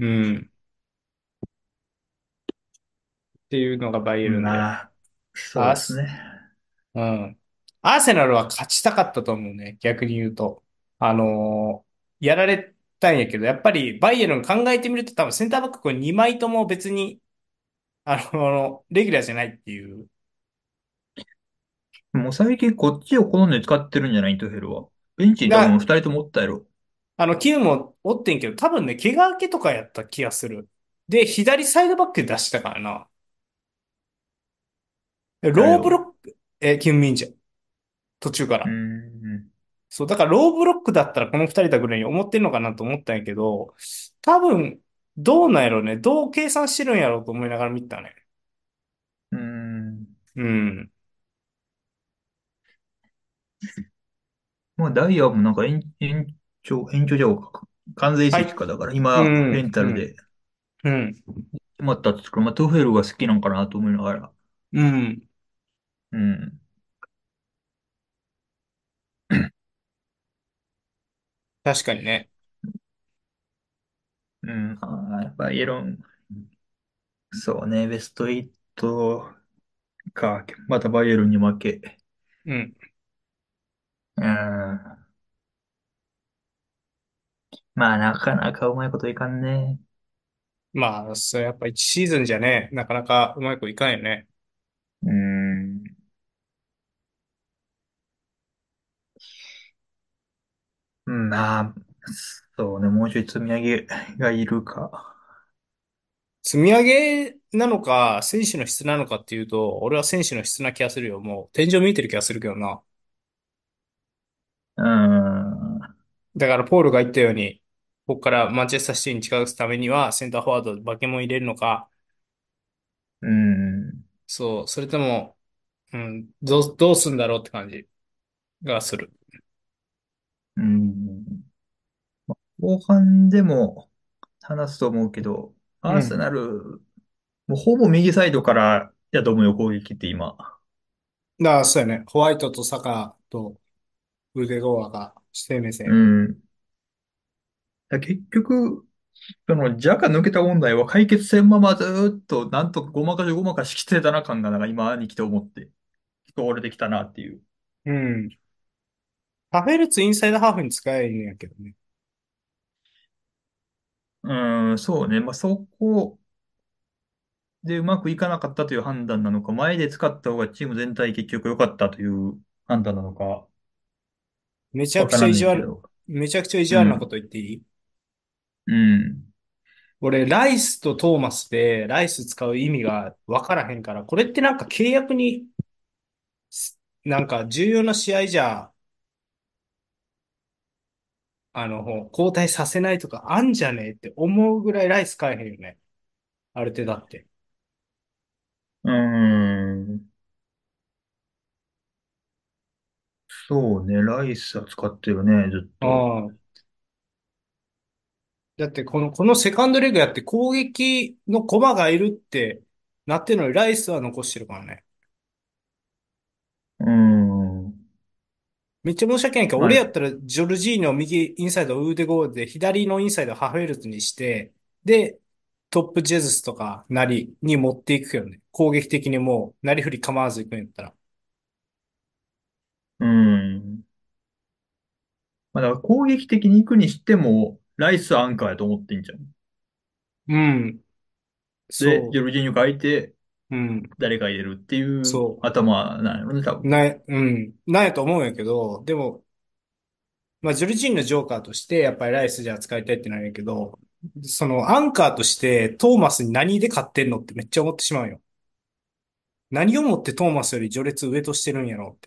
っていうのがバイエい。 ルンで。 まあ、そうですアース、 ね。 うん。アーセナルは勝ちたかったと思うね。逆に言うと。やられたんやけど、やっぱりバイエルン考えてみると多分センターバックこれ2枚とも別に、レギュラーじゃないっていう。 もう最近こっちを好んで使ってるんじゃないトヘルは。ベンチに多分二が、 人ともおったやろ。 キムもおってんけど、多分ね、怪我明けとかやった気がする。で、左サイドバックで出したからな。ローブ誰を。 ロック、キムミンジャ。途中かうーら。 ん。 そう、だからローブロックだったらこの二人だぐらいに思ってんのかなと思ったんやけど、多分、どうなんやろうね。どう計算してるんやろうと思いながら見たね。 うーん。 うん。 まあ、ダイヤもなんか延長じゃ完全移はい。 籍か。だからう今、レん、うん、 ンタルでうん、 決まったっつうから、まあ、トゥフェルが好きなんかなと思いながら。 うん。 うん。 確かにね。 うん。やっぱイエロン、そうね、ベスト8か。またバイエルンに負け。 うん。 うん。まあ、なかなかうまいこといかんね。 まあ、それやっぱ一シーズンじゃね、なかなかうまい子いかんよね。 うん。まあ、そうね、もうちょい積み上げがいるか。 積み上げなのか、選手の質なのかっていうと、俺は選手の質な気がするよ。もう、天井見えてる気がするけどな。 うん。 だから、ポールが言ったように、ここからマンチェスターシティに近づくためには、センターフォワードでバケモン入れるのか、 うん。 そう、それとも、うん、どうすんだろうって感じがする。 うん。後半でも話すと思うけど、アーセうん。 ナル、もうほぼ右サイドからやと思うよ、攻撃って今。 だから、そうやね。ホワイトとサカとウデゴアが生命う線。 ん。結局、その、ジャカ抜けた問題は解決せんままずーっと、なんとかごまかしきてたな感が、なんか今に来て思って、人折れてきたなっていう。 うん。ハフェルツインサイドハーフに使えばいいんやけどね。 うん、そうね。まあ、そこでうまくいかなかったという判断なのか、前で使った方がチーム全体結局良かったという判断なのか、 めちゃくわからんちゃ意地悪、 ねんけど。 めちゃくちゃ意地悪なこうん、 と言っていい？ うん、 俺、ライスとトーマスで、ライス使う意味がわからへんから、これってなんか契約に、なんか重要な試合じゃ、交代させないとかあんじゃねえって思うぐらいライス変えへんよね。ある程度だって。 うん。そうね、ライスは使ってるね、ずっと。 ああ。だってこのセカンドレグやって攻撃の駒がいるってなってるのにライスは残してるからね。 うん。 めっちゃ申し訳ないけど、 まあ、 俺やったらジョルジーニョ右インサイドウーデゴールで左のインサイドハフェルツにして、で、 トップジェズスとかなりに持っていくけどね。攻撃的にもう、なりふり構わず行くんやったら。 うん。まあ、だから攻撃的に行くにしても、ライスアンカーやと思ってんじゃん。 うん。 で、 そジョルジーニョがいて、 う。うん。 誰か入れるっていうそ頭なんやろね、多う。 分。 うん。なんやと思うんやけど、でも、まあ、ジョルジーニョのジョーカーとして、やっぱりライスじゃあ使いたいってなるんやけど、そのアンカーとしてトーマスに何で勝ってんのってめっちゃ思ってしまうよ。何をもってトーマスより序列上としてるんやろって。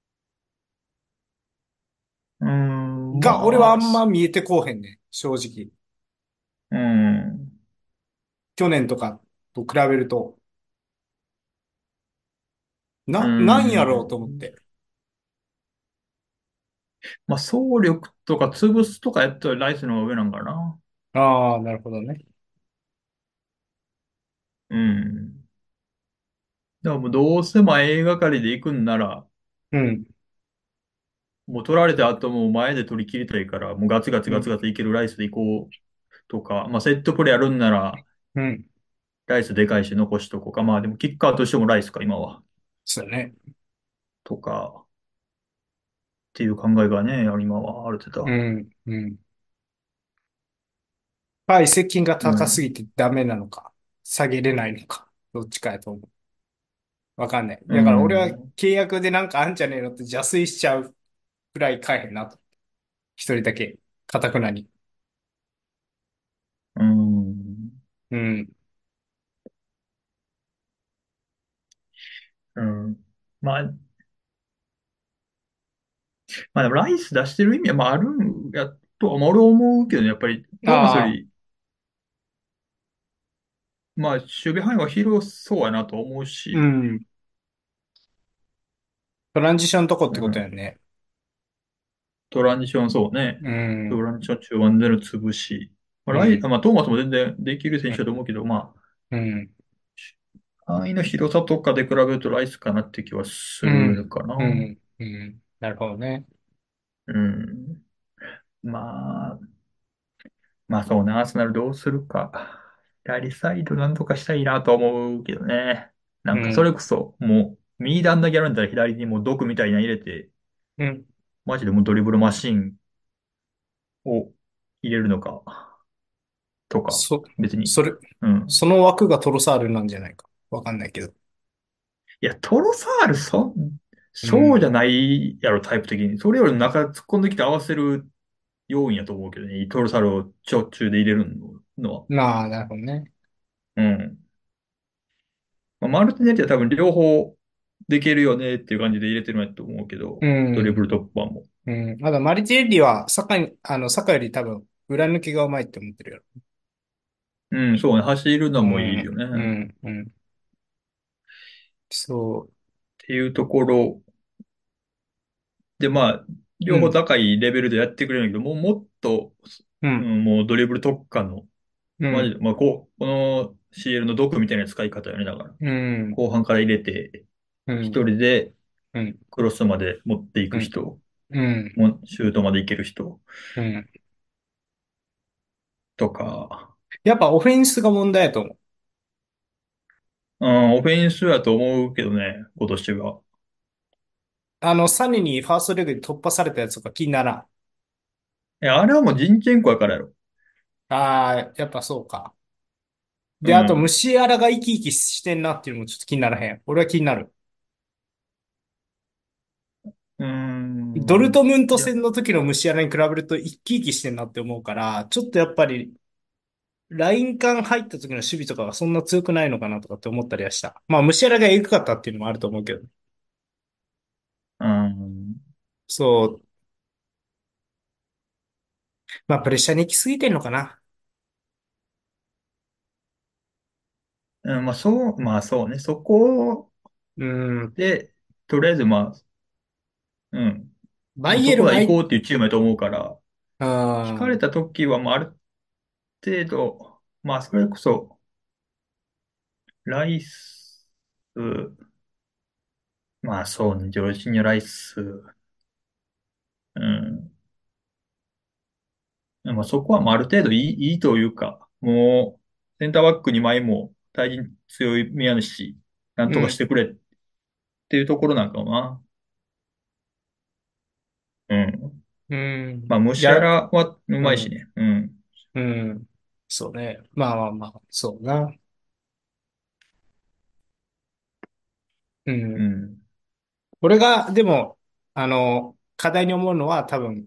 うーん、 が、俺はあまあ、 んま見えてこうへんねん。正直。 うん、 去年とかと比べると。 うなんやろうと思っん。 て。 まあ、総力とか潰すとかやったらライスの方が上なんかな。 ああ、なるほどね。 うん。でももうどうせ前映画かりで行くんなら、 うん。 もう取られた後も前で取り切りたいから、もうガツガツうん。 ガツガツいけるライスで行こうとか、まあセットプレーやるんなら、 うん。 ライスでかいし残しとこうか。まあでもキッカーとしてもライスか、今は。 そうだね。 とか、っていう考えがね、今はある程度。 うん。うん。移籍金がうん。 高すぎてダメなのか、下げれないのか、どっちかやと思う。わかんない。 うだから俺はん。 契約でなんかあんじゃねえのって邪推しちゃうくらい買えへんなと。一人だけ、かたくなに。 うん。 うん。 うん。まあ、まあでもライス出してる意味はまああるんやとは、まあ俺は思うけどね、やっぱりトーマスよああ、 り、まあ守備範囲は広そうやなと思うし、 うん。トランジションとこってことやうん。 ね。 トランジションそうね。 うん。 トランジション中盤での潰し。まあ、 うん。 まあ、トーマスも全然できる選手うん。 だと思うけど、まうん。 あ、範囲の広さとかで比べるとライスかなって気はすうん。 るかな。 うん。うん。なるほどね。 うん。まあ、まあそうね、アーセナルどうするか。左サイドなんとかしたいなと思うけどね。なんかそれうん。 こそ、もう、右であんだけやるんだったら左にもう毒みたいなの入れて、 うん。 マジでもうドリブルマシンを入れるのか、とか、 そ、 別に。 それ、 うん。 その枠がトロサールなんじゃないか。わかんないけど。 いや、トロサール、そうじゃうん。 ないやろ、タイプ的に。それより中突っ込んできて合わせる要因やと思うけどね。トロサールを途中で入れるのは。 なあ、なるほどね。 うん。まあ、マルティネッリは多分両方できるよねっていう感じで入れてるんやと思うけうど、ドリブん。 ル突破も。 うん。まだマリティエッリは、サカより多分、裏抜きがうまいって思ってるよ。 うん、そうね。走るのもいいようん。 ね。っうん。うん。そていうところで、まあ、 う。う両方ん。 高いレベルでやってくれるんだけど、もっと、 うん。 うん、もうドリブル特化の、マジで、 うん。 まあ、この CL の毒みたいな使い方よね。だから。 うん。 後半から入れて、一うん。 人でうん。 クロスまで持っていうん。 く人、 うん。 もシュートまで行ける人うん。 とか、 やっぱオフェンスが問題だと思う。 うん、オフェンスやと思うけどね、今年は。 サネにファーストレグで突破されたやつとか気にならん。 あれはもうジンチェンコやからやろ。 ああ、やっぱそうか。で、あと、 うん。 虫荒が生き生きしてんなっていうのもちょっと気にならへん。俺は気になる。 うードルトん。 ムントいや、 戦の時の虫荒に比べると生き生きしてんなって思うから、ちょっとやっぱり、ライン間入った時の守備とかはそんな強くないのかなとかって思ったりはした。まあ、虫荒がエグかったっていうのもあると思うけど。 うん。 そう。まあ、プレッシャーに行き過ぎてんのかな。 うん、まあそうね。そこうん。 で、とりあえずまあ、うん。 バイエもうそこはル毎、 行こうっていうチームやと思うから、 う引かれん。 た時は、まあある程度、まあそれこそ、ライス、まあそうね、ジョージーニョライス、うん。まあそこはまあある程度いいというか、もう、 センターバック2枚も対人強い宮西、なんとかしうん。 てくれっていうところなんかもな。うん。 うん。 まあ、ムシャいや、 ラはううん。 まいしね。うん。 うん。そうね。まあまあまあ、そうな。うん。 うん。 俺が、でも、課題に思うのは多分、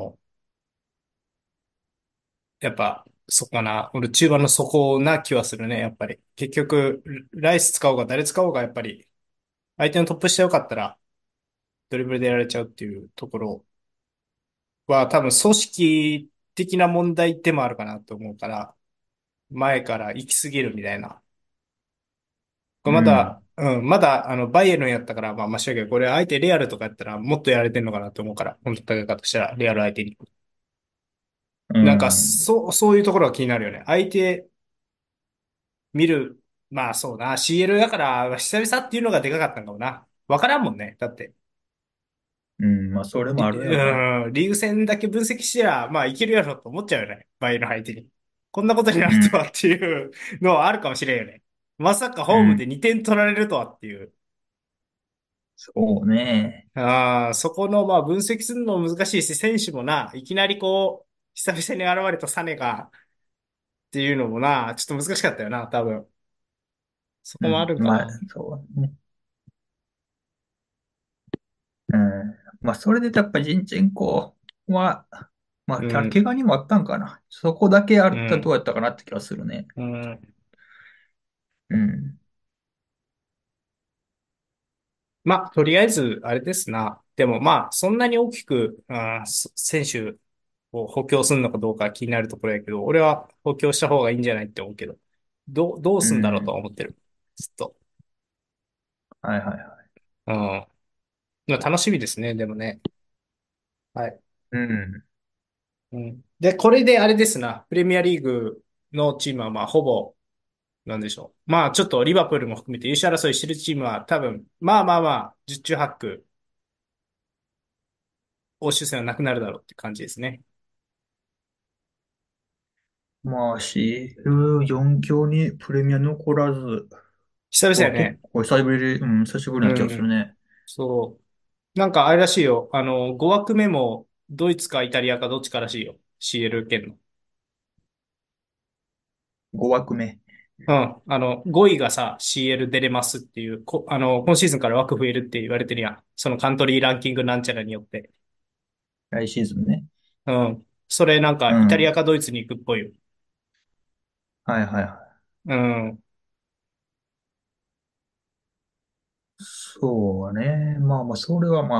やっぱ、そこかな。俺中盤の底な気はするね、やっぱり。結局、ライス使おうが誰使おうが、やっぱり、相手のトップ下よかったら、ドリブルでやられちゃうっていうところは、多分、組織的な問題でもあるかなと思うから、前から行き過ぎるみたいな。これうん。 まだ、バイエルンやったから、まあ、マシだけど、これ相手レアルとかやったら、もっとやられてんのかなと思うから、本当戦い方したら、レアル相手に。 うなんか、 ん。 そういうところが気になるよね。相手見る、まあそうな、CL だから、久々っていうのがでかかったんかもな。わからんもんね。だって、 うん。まあ、それもあるやろな。 リーグ戦だけ分析してりゃ、まあいけるやろと思っちゃうよね。バイエルン相手に。こんなことになうん。 るとはっていうのはあるかもしれんよね。まさかホームでうん。 2点取られるとはっていう。 そうね。 そこの、まあ、分析するのも難しいし、選手もな、いきなりこう、久々に現れたサネが、っていうのもな、ちょっと難しかったよな、多分。そこもあうん。まあ、 るんかな。 そうね。うん。まあ、それでやっぱジンチェンコは、まあ、 うん、 怪我にもあったんかな。そこだけあったらどうん、 うやったかなって気がするね。 うん。 うん。 まあ、とりあえず、あれですな。でもまあ、そんなに大きく、選手を補強するのかどうか気になるところやけど、俺は補強した方がいいんじゃないって思うけど、どううすんだろうとん。 は思ってる。ずっと。 はいはいはい。 うん。まあ楽しみですね、でもね。はい。 うん。 うん。で、これであれですな。プレミアリーグのチームはまあ、ほぼ、なんでしょう。まあ、ちょっとリバプールも含めて優勝争いしてるチームは多分、まあまあまあ、十中八九、欧州戦はなくなるだろうって感じですね。 まあ、CL4 強にプレミア残らず久々やは結ね。 構久しぶりな気がするうん。 ね。 そう。なんかあれらしいよ。5枠目もドイツかイタリアかどっちからしいよ。CL 圏の。 5枠目。 うん。5位がさ、CL 出れますっていう、今シーズンから枠増えるって言われてるやん。そのカントリーランキングなんちゃらによって。 来シーズンね。 うん。それなんかイタリアうん。 かドイツに行くっぽいよ。 はいはいはうん。 い。そうね。まあまあ、それは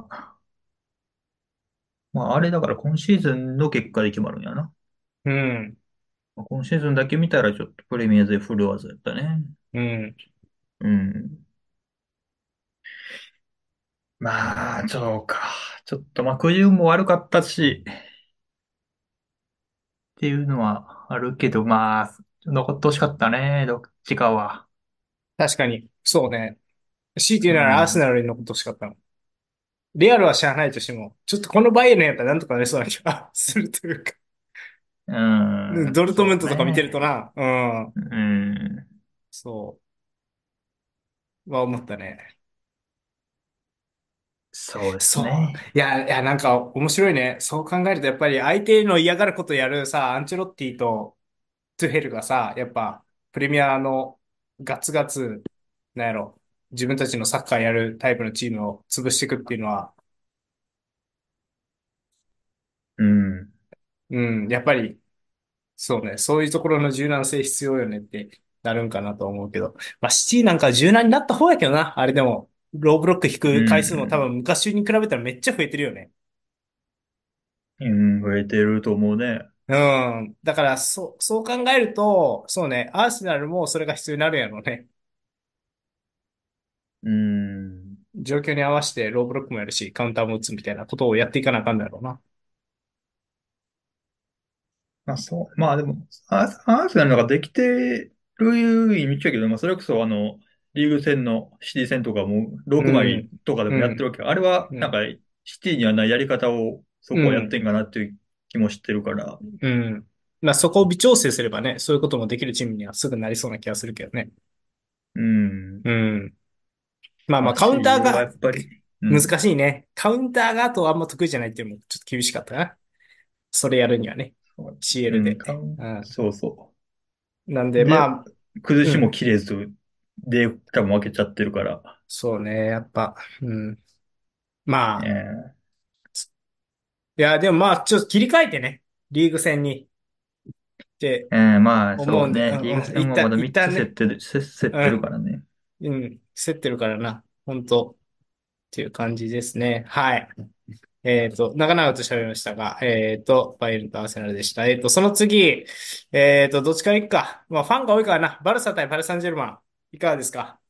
まあ、あれだから今シーズンの結果で決まるんやな。 うん。 まあ今シーズンだけ見たらちょっとプレミアでフルワーズやったね。 うん。 うん。まあ、そうか。ちょっとまあ、くじ運も悪かったし、っていうのはあるけど、まあ、残ってほしかったね。どっちかは。 確かに。そうね。強いて言ううならアーセナん。 ルに残ってほしかったの。レアルは知らないとしても、ちょっとこのバイエルンやったらなんとかなりそうな気がするというか。 うん。 ドルトムンそうトとか見てるとね。 な。うん。 うん。 そう。は思ったね。 そうですそう。 ね。 いや、なんか面白いね。そう考えるとやっぱり相手の嫌がることやるさ、アンチェロッティとトゥヘルがさ、やっぱプレミアのガツガツ、なんやろ、自分たちのサッカーやるタイプのチームを潰していくっていうのは、 うん。 うん、やっぱりそうね、そういうところの柔軟性必要よねってなるんかなと思うけど。まあ、シティなんか柔軟になった方やけどな。あれでも、ローブロック引うく回数も多分ん。 昔に比べたらめっちゃ増えてるよね。 うん。増えてると思うね。 うん。だから、そう考えると、そうね、アーセナルもそれが必要になるんやろうね。 うん。 状況に合わせてローブロックもやるし、カウンターも打つみたいなことをやっていかなあかんだろうな。 まあそう。まあでも、アーセナルなんかできてる意味だけど、まあそれこそリーグ戦のシティ戦とかもう 6枚ん、 とかでもやってうん、 るわけ。あれはなんかうん、 シティにはないやり方をそこはやってうん、 んかなっていう気もしてるから。 うん。 まあそこを微調整すればね、そういうこともできるチームにはすぐなりそうな気がするけどね。 うん。 うん。まあまあカウンター足はやがっぱり、う難ん。 しいね。カウンターがあとあんま得意じゃないっていうのもちょっと厳しかったな。それやるにはね。 そうう CL ん、 で。うん。 そうそなんでう。で、 まあ、 崩しもうん。 切れず、で、多分負けちゃってるから。 そうね。やっぱ、うん。まあ、 えいや、でもまあ、ちょっと切り替えてね。リーグ戦にってまあ、 思うんで、うそうね。リーグんうん。 戦はまだ3つ一旦ね。 競ってるうん。 からね。 うん。競ってるからな。本当っていう感じですね。はい。長々と喋りましたが、バイエルンとアーセナルでした。その次、どっちから行くか。まあ、ファンが多いからな。バルサ対パリ・サンジェルマン。いかがですか？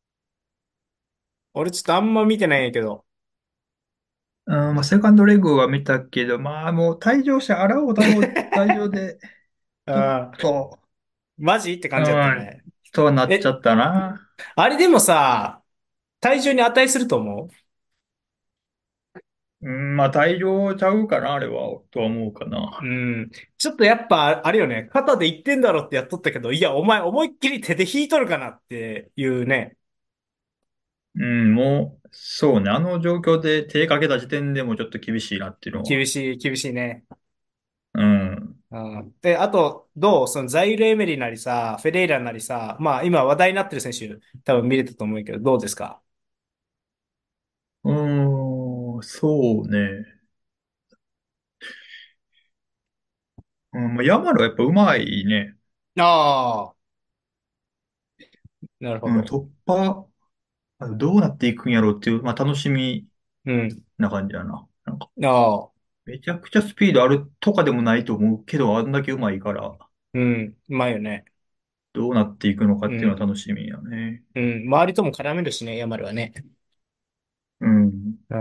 俺ちょっとあんま見てないんやけど。 うん、まあ、セカンドレグは見たけど、まあ、もう退場者、アラオダも退場で、ちょっあー、 と、 マジってう感じだったん、 ね。 とはなっちゃえ、 ったな。 あれでもさ、体重に値すると思うん、まあ、退場ちゃうかな、あれは、とは思うかな。 う？うん。ちょっとやっぱ、あれよね。肩で言ってんだろってやっとったけど、いや、お前思いっきり手で引いとるかなっていうね。 うん、もう、そうね、あの状況で手かけた時点でもうちょっと厳しいなっていうのは。 厳しいね。 うん。 うん。で、あと、どうそのザイール・エメリなりさ、フェレイラなりさ、まあ今話題になってる選手、多分見れたと思うけど、どうですか？ そうね。うん、まあ、ヤマルはやっぱうまいね。 ああ、なるほうん、 ど。 突破、どうなっていくんやろうっていう、まあ、楽しみうん。 な感じだな。なんか、 ああ、 めちゃくちゃスピードあるとかでもないと思うけど、あんだけうまいから、 うん。うまいよね。 どうなっていくのかっていうのはうん。 楽しみやね。 うん。周りとも絡めるしね、ヤマルはね。 うん。 うん。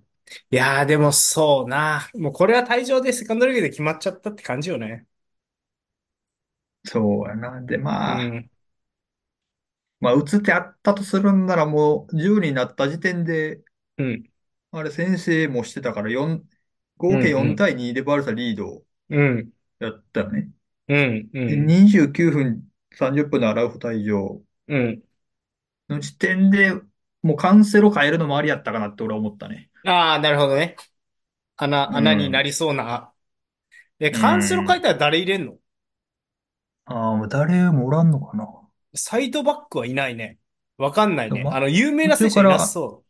いやー、でもそうな。もうこれは退場でセカンドリーグで決まっちゃったって感じよね。 そうやな。で、 うん。 打つ手あったとするんならもう10になった時点で、 うん。 あれ先制もしてたからうん。 合計4 うん。 対2でバルサリードうん。 やったよね。 うん。うで、 ん。 29分、30分のアラウフ退場うん。 の時点で、もうカンセロ変えるのもありやったかなって俺は思ったね。 ああ、なるほどね。 う穴になん。 りそうな。 うカンセロ書いん。 たら誰入れんの？ ああ、もう誰もおらんのかな。 サイドバックはいないね。わかんないね。 でも有名途な選手はいなさ中からそう。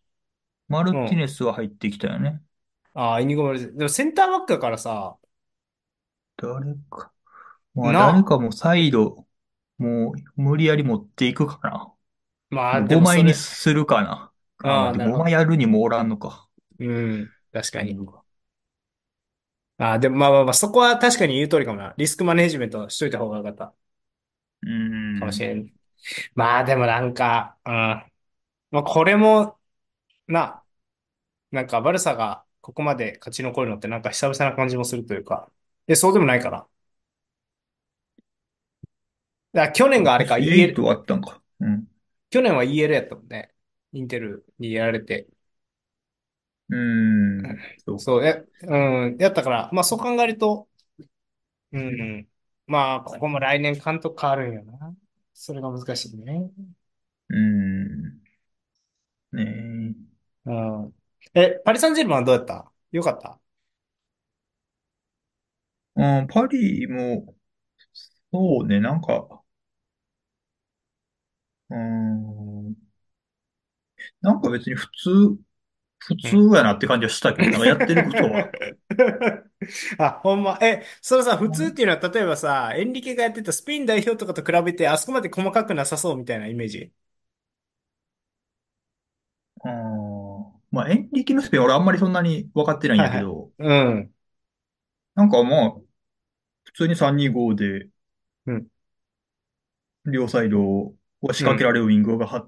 うん。 マルティネスは入ってきたよね。 ああ、イニゴマルティネスでもセンターバックだからさ、 誰か。まあ誰な、 かもサイド、もう無理やり持っていくかな。もうまあでも 5枚にそれ、 するかな。ああ、まああ、 あでなるほど。 も5枚やるにもおらんのか。 うん、確かに。 サイドが。 ああ、でもまあまあまあ、そこは確かに言う通りかもな。リスクマネジメントしといた方がよかったうん。 かもしれん。まあでもなんか、うん。まあこれも、な、なんかバルサがここまで勝ち残るのってなんか久々な感じもするというか。そうでもないかな。だから去年があれか、 昔8 EL、 あったんか。うん。 去年は EL やったもんね。インテルにやられて。 うん。そうか。 そう、うん、やったから、まあそう考えると、うん、まあここも来年監督変わるんよな。それが難しいね。 うん。ねえ。 うん。パリ・サンジェルマンはどうやった？よかった？ うん、パリも、そうね、なんか、うん、なんか別に普通うん。 やなって感じはしたけど、なんかやってることは。 あ、ほんま。そのさ、普通っうん、 ていうのは、例えばさ、エンリケがやってたスペイン代表とかと比べて、あそこまで細かくなさそうみたいなイメージ。 まあ、エンリケのスペイン俺あんまりそんなに分かってないんはいはい。 やけど、 うん。 なんかまあ、普通に3-2-5で、 うん。 両サイドを仕うん。 掛けられるウィングが張って、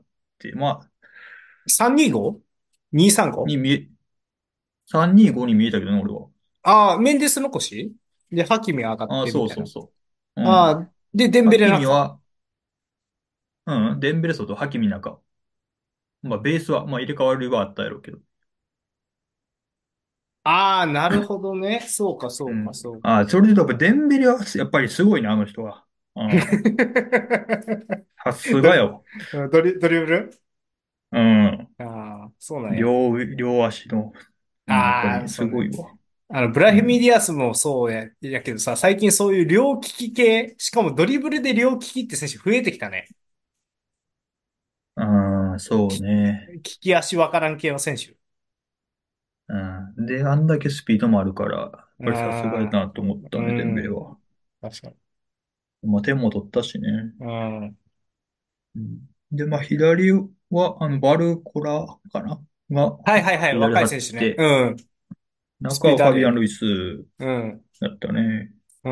まあ、 325?235? に見え、3-2-5に見えたけどね、俺は。 ああ、メンデス残しで、ハキミ上がっああ、そうてみたいな。 そうそう。うん。 ああ、で、デンベハキレ中。 ミは、うん、デンベレソとハキミ中。まあ、ベースは、まあ、入れ替わりはあったやろうけど。 ああ、なるほどね。そうか、そうか、 うん。 そうか。 あ、それで言うと、やっぱデンベレはやっぱりすごいな、あの人は。うん。さすがよ。 ドリブル。 うん。 ああー、そうなんや。 両足の、うん、やっぱああ、 りそうね。 すごいわ。 ブラヒミうん。 ディアスもそうやけどさ、最近そういう両利き系、しかもドリブルで両利きって選手増えてきたね。 ああ、そうね。 利き足わからん系の選手。 うん。で、あんだけスピードもあるから、やっぱりさすがやああ、 なと思っうたね、デンベレん。 は。 確かに。 まあ、点も取ったしね。 うん。 うん。で、まあ、左は、バルコラかなが、 はいはいはい、 左入若い選手ね。 って、 うん。スピー中はファビアン・ドあるよね。 ルイスうん。 だったね。 うん。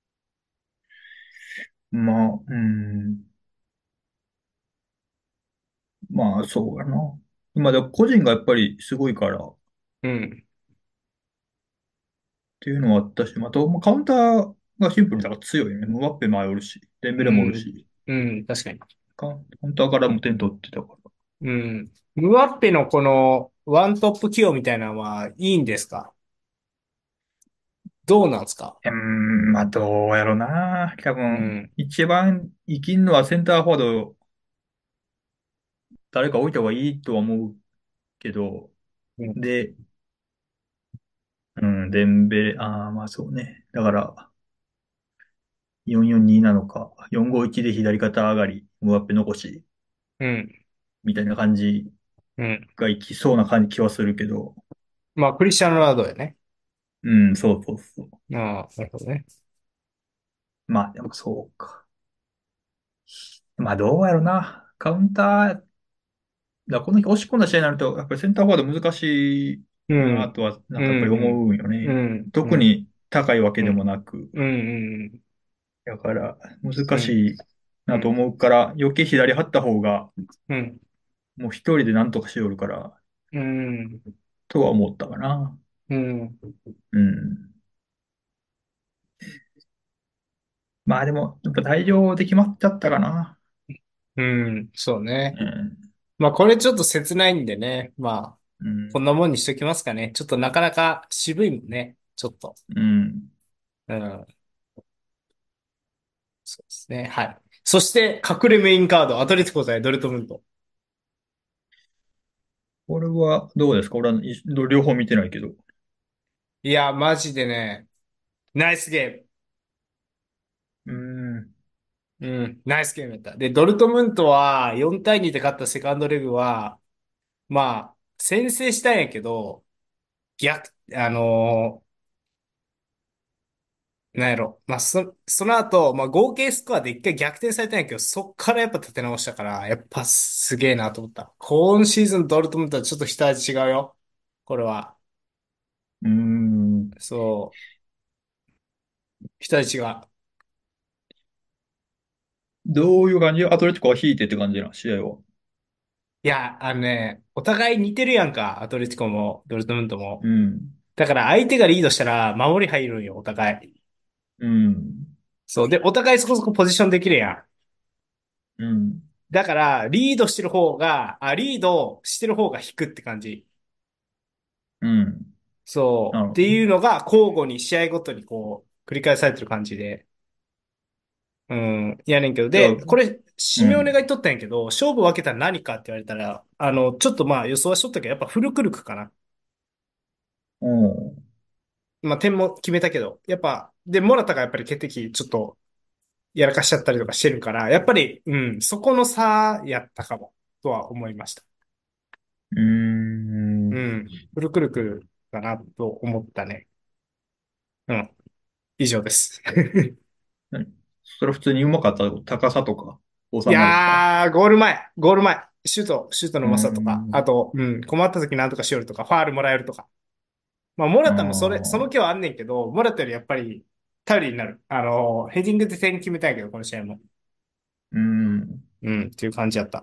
まあ、うん。まあ、そうやな。まあ、でも個人がやっぱりすごいからっうん。 ていうのはあったし、まあ、あと、まあカウンターがシンプルにだから強いよね。ムバッペもおるし、デンベレもおるうん。 し、 うん。確かに。 カウンターからも点取ってたから。 うん。ムワッペのこのワントップ起用みたいなのはいいんですか？どうなんですか？ まあ、どうやろな。多分、 うん。 一番生きんのはセンターフォワード、誰か置いた方がいいとは思うけど、 うん。 で、うん、デンベレ、ああ、まあそうね。だから、4-4-2なのか、4-5-1で左肩上がり、ムバッペ残し、 うん。 みたいな感じうん。 がいきそうな感じ気はするけど、 まあ、クリスチャン・ロナウドやね。 うん、そうそうそう。 ああ、なるほどね。 まあ、でもそうか。まあ、どうやろな。カウンター、この日押し込んだ試合になると、やっぱりセンターフォワード難しいよなうん。 とは、なうんかやっぱりん。 思うようね。 ん。うん。 特に高いわけでもうん。 なく。 うん。 だからうん。 難しいうん。 なと思うから、余計左張った方が、 うん。 もう一人で何とかしよるから、 うん。 とは思ったかな。 うん。 うん。まあでも、やっぱ退場で決まっちゃったかな。 うん。そうね。 うん。 まあ、これちょっと切ないんでね。まあ、 うん。 こんなもんにしときますかね。ちょっとなかなか渋いもんね。ちょっと。 うん。 うん。そうですね。はい。そして、隠れメインカード、アトレティコ対ドルトムント。 これはどうですか？俺は両方見てないけど。 いや、マジでね、ナイスゲうん。 ーム。うん、ナイスゲームやった。で、ドルトムントは4対2で勝ったセカンドレグは、まあ、先制したんやけど、逆、なんやろ。まあ、その後、まあ、合計スコアで一回逆転されたんやけど、そっからやっぱ立て直したから、やっぱすげえなと思った。今シーズンドルトムントはちょっと一味違うよ。これは。 うん。 そう。一味違う。 どういう感じ？アトレティコは引いてって感じな、試合は。 いや、お互い似てるやんか。アトレティコも、ドルトムントも。 うん。 だから相手がリードしたら守り入るんよ、お互い。 うん。 そう。で、お互いそこそこポジションできるやん。 うん。 だから、リードしてる方が引くって感じ。 うん。 そう。ってなるほどね。 いうのが交互に試合ごとにこう、繰り返されてる感じで。うん。やねんけど。 じゃあ、 で、これ、指名お願うん。 い取ったんやけど、勝負分けたら何かって言われたら、ちょっとまあ予想はしとったけど、やっぱフルクルクかな。 おー。 まあ点も決めたけど、やっぱ、で、モラタがやっぱり決定機ちょっとやらかしちゃったりとかしてるから、やっぱり、うん、そこの差やったかも、とは思いました。 うーん。 うん。フルクルクかなと思ったね。うん。以上です。 何それ普通にうまかった？高さとか、収いまりとか。 ゴール前、シュートのうーうまさとか、あん。 と、うん、困った時なんとかしよるとか、ファールもらえるとか。まあ、モあラタもそのあ。 気はあんねんけど、モラタよりやっぱり頼りになる。ヘディングで点決めたんやけど、この試合も。 うん。 うん、っていう感じやった。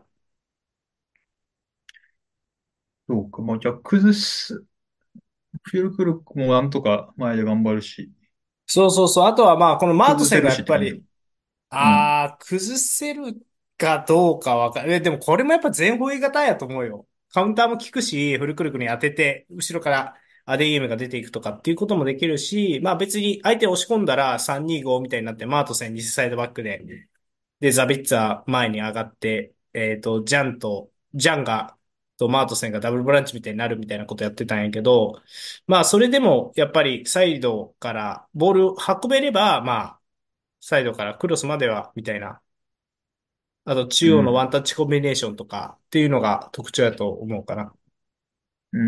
そうか。まあ、じゃあ、崩す。フュルクルクもなんとか前で頑張るし、 そうそうそう。あとはまあ、このマートセンが崩せるやっぱり、 しって感じ。うん。 崩せるかどうかわかる。でもこれもやっぱ全方位型やと思うよ。カウンターも効くし、フルクルクに当てて、後ろからアデイエムが出ていくとかっていうこともできるし、まあ別に相手を押し込んだら3-2-5みたいになって、マートセン、西サイドバックで、ザビッツァ前に上がって、ジャンとマートセンがダブルボランチみたいになるみたいなことやってたんやけど、まあそれでもやっぱりサイドからボールを運べれば、まあサイドからクロスまでは、みたいな。あと中央のワうん。 ンタッチコンビネーションとかっていうのが特徴やと思うかな。 うん。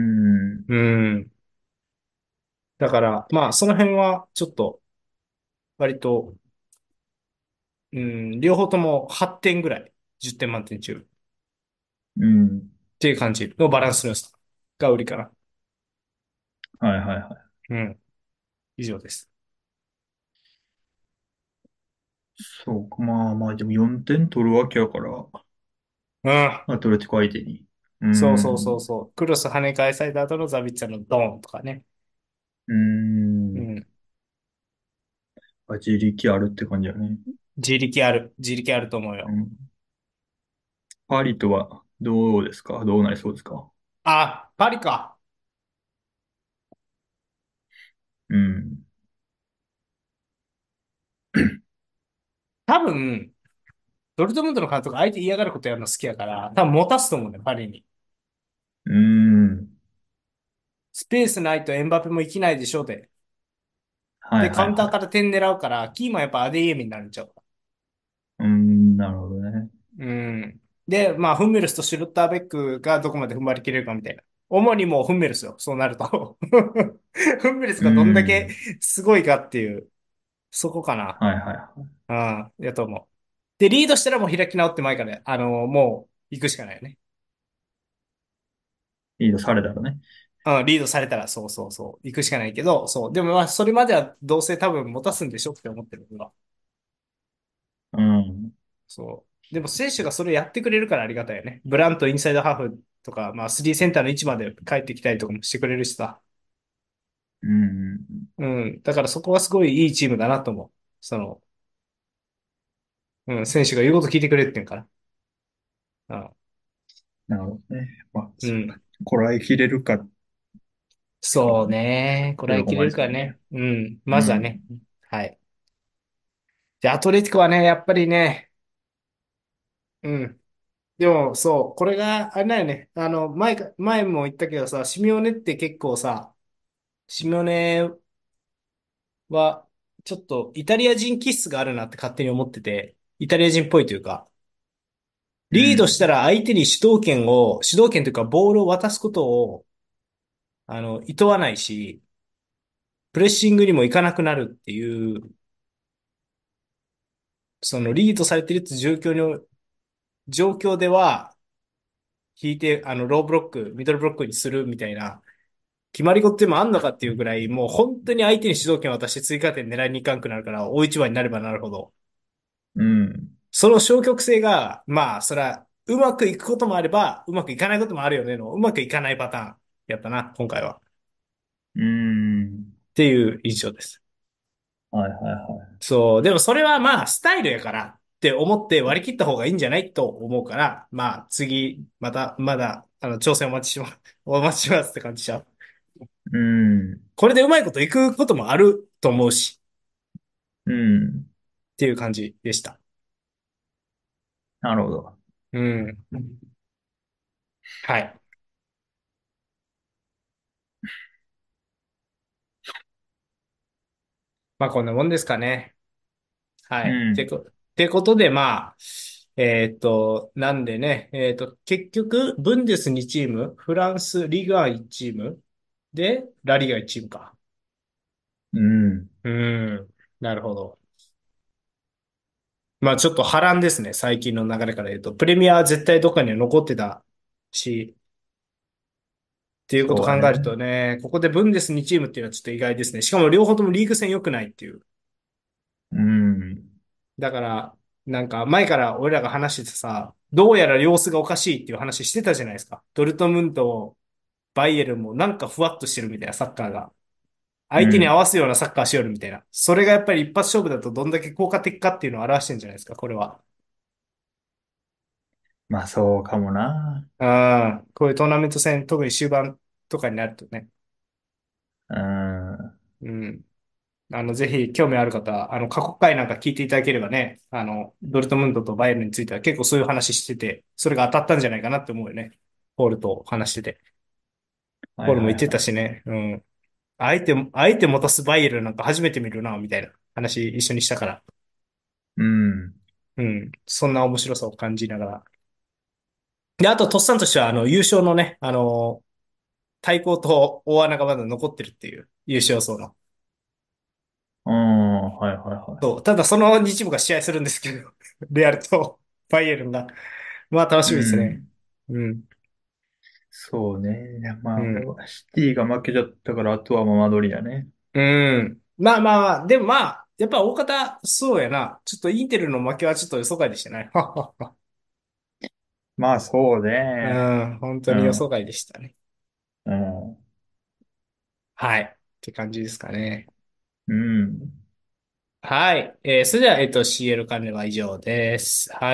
うん。だから、まあその辺はちょっと割と、うん、両方とも8点ぐらい。10点満点中。っうん。 ていう感じのバランスの良さが売りかな。 はいはいはい。 うん。以上です。 そうか。まあまあ、でも4点取るわけやから、 うん。 アトレティコ相手に。うそうそうそうん。 そう。クロス跳ね返された後のザビッツァのドーンとかね。 うん。 うん。 自力あるって感じやね。 自力ある。自力あると思うよ。 うん。パリとはどうですか？どうなりそうですか？ あ、パリか。 うん。 多分、ドルトムントの監督相手嫌がることやるの好きやから、多分持たすと思うね、パリに。 うん。 スペースないとエンバペも生きないでしょで。で、 はいカウンターかはいはい。 ら点狙うから、キーマンやっぱアデイエミになるんちゃう。 うん、なるほどね。 うん。で、まあ、フンメルスとシュルッターベックがどこまで踏ん張り切れるかみたいな。主にもうフンメルスよ、そうなると。フンメルスうがどんだけん。 すごいかっていう、そこかな。 はいはいはい。 うん、やと思う。で、リードしたらもう開き直って前から、もう行くしかないよね。 リードされたらね。 うん、リードされたら、そうそうそう、行くしかないけど、そう。でもまあ、それまではどうせ多分持たすんでしょって思ってる、俺は。 うん。 そう。でも、選手がそれやってくれるからありがたいよね。ブラント、インサイドハーフとか、まあ、スリーセンターの位置まで帰ってきたりとかもしてくれるしさ。 うん。 うん。だからそこはすごいいいチームだなと思う。その、うん、選手が言うこと聞いてくれってんから。 なるほどね。まあ、 うん。うん。 こらえきれるかって感そうじね。 ね。これは喜いければれそうね。 るからね。うん。 うん。 まずはね。はい。で、アトレティコはね、やっぱりね、うん。でも、そう、これが、あれだよね。前も言ったけどさ、シミオネって結構さ、シミオネは、ちょっとイタリア人気質があるなって勝手に思ってて、イタリア人っぽいというか、リードしたうん。 ら相手に主導権というかボールを渡すことを、厭わないし、プレッシングにも行かなくなるっていう、そのリードされてるって状況では、引いて、ローブロック、ミドルブロックにするみたいな、決まり事もあんのかっていうぐらい、もう本当に相手に主導権を渡して追加点狙いに行かんくなるから、大一番になればなるほど。 うん。 その消極性が、まあ、そら、うまくいくこともあれば、うまくいかないこともあるよねの、うまくいかないパターンやったな、今回は。っうん。 ていう印象です。 はいはいはそう、でもそれはまあ、スタイルやからって思って割り切った方がいいんじゃないと思うから、まあ、次、まだ、挑戦お待ちします。お待ちしますって感じちゃう。 い。うん。 これでうまいこといくこともあると思うし、 うん。 っていう感じでした。 なるほど。 うん。はい。まあ、こんなもんですかね。はい。 うん。 てことで、まあ、なんでね、結局、ブンデス2チーム、フランス、リーグワン1チーム、で、ラリガ1チームか。 うん。 うん。なるほど。まあ、ちょっと波乱ですね。最近の流れから言うと。プレミアは絶対どっかには残ってたし、っていうことを考えるそうやね。 とね、ここでブンデス2チームっていうのはちょっと意外ですね。しかも両方ともリーグ戦良くないっていう。 うん。 だから、なんか前から俺らが話しててさ、どうやら様子がおかしいっていう話してたじゃないですか。ドルトムント、バイエルンもなんかふわっとしてるみたいなサッカーが。相手に合うん。 わすようなサッカーしよるみたいな。それがやっぱり一発勝負だとどんだけ効果的かっていうのを表してるんじゃないですか、これは。 まあそうかもな。 ああ、こういうトーナメント戦、特に終盤とかになるとね。 うん。 うん。ぜひ興味ある方、過去回なんか聞いていただければね、ドルトムントとバイエルンについては結構そういう話してて、それが当たったんじゃないかなって思うよね。ポールと話してて。 はいポールも言ってはいはい。 たしね、うん。相手持たすバイエルンなんか初めて見るな、みたいな話一緒にしたから。 うん。 うん。そんな面白さを感じながら。で、あと、トッサンとしては、優勝のね、対抗と大穴がまだ残ってるっていう、優勝層の。 ああ、はいはいはい。 そう。ただ、その2チームが試合するんですけど、レアルとバイエルンが。まあ、楽しうみですね。 ん。 うん。 そうね。まあ、俺うん。 はシティが負けちゃったから、あとはまあマドリーやね。 うん。まあまあまあ、でもまあ、やっぱ大方、そうやな。ちょっとインテルの負けはちょっと予想外でしたね。はっはっは。 まあ、そううね。 ん。本当うん。 に予想外でしたね。 うん。 はい。って感じですかね。 うん。 はい。それでは、CL 関連は以上です。はい。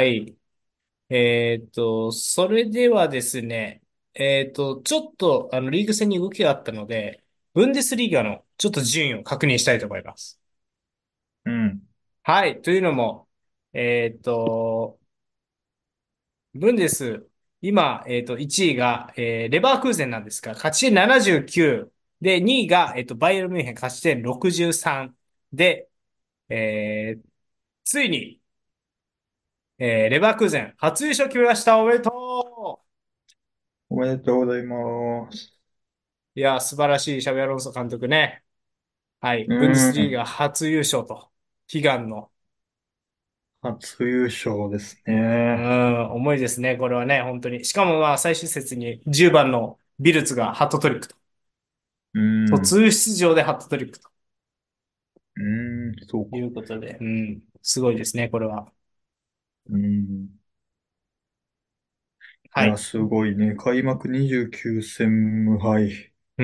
それではですね、ちょっと、リーグ戦に動きがあったので、ブンデスリーガのちょっと順位を確認したいと思います。 うん。 はい。というのも、えっと、ブンデス、今、1位が、レバークーゼンなんですが、勝ち点79。で、2位が、バイエルンミュンヘン勝ち点63。で、えーついに、レバークーゼン、初優勝決めました。おめでとおめでとうございます。 う。いや、素晴らしいシャビアロンソ監督ね。はい。 うブンデスリーガん。 初優勝と、悲願の、 初優勝ですうね。 ん、重いですね。これはね、本当に。しかもまあ、最終節に10番のビルツがハットトリックと。 うん。 途中出場でハットトリックとうん。そういか。 うことで、うん、すごいですね、これは。 うん。いや、 はい。 すごいね。開幕29戦無敗。 うん、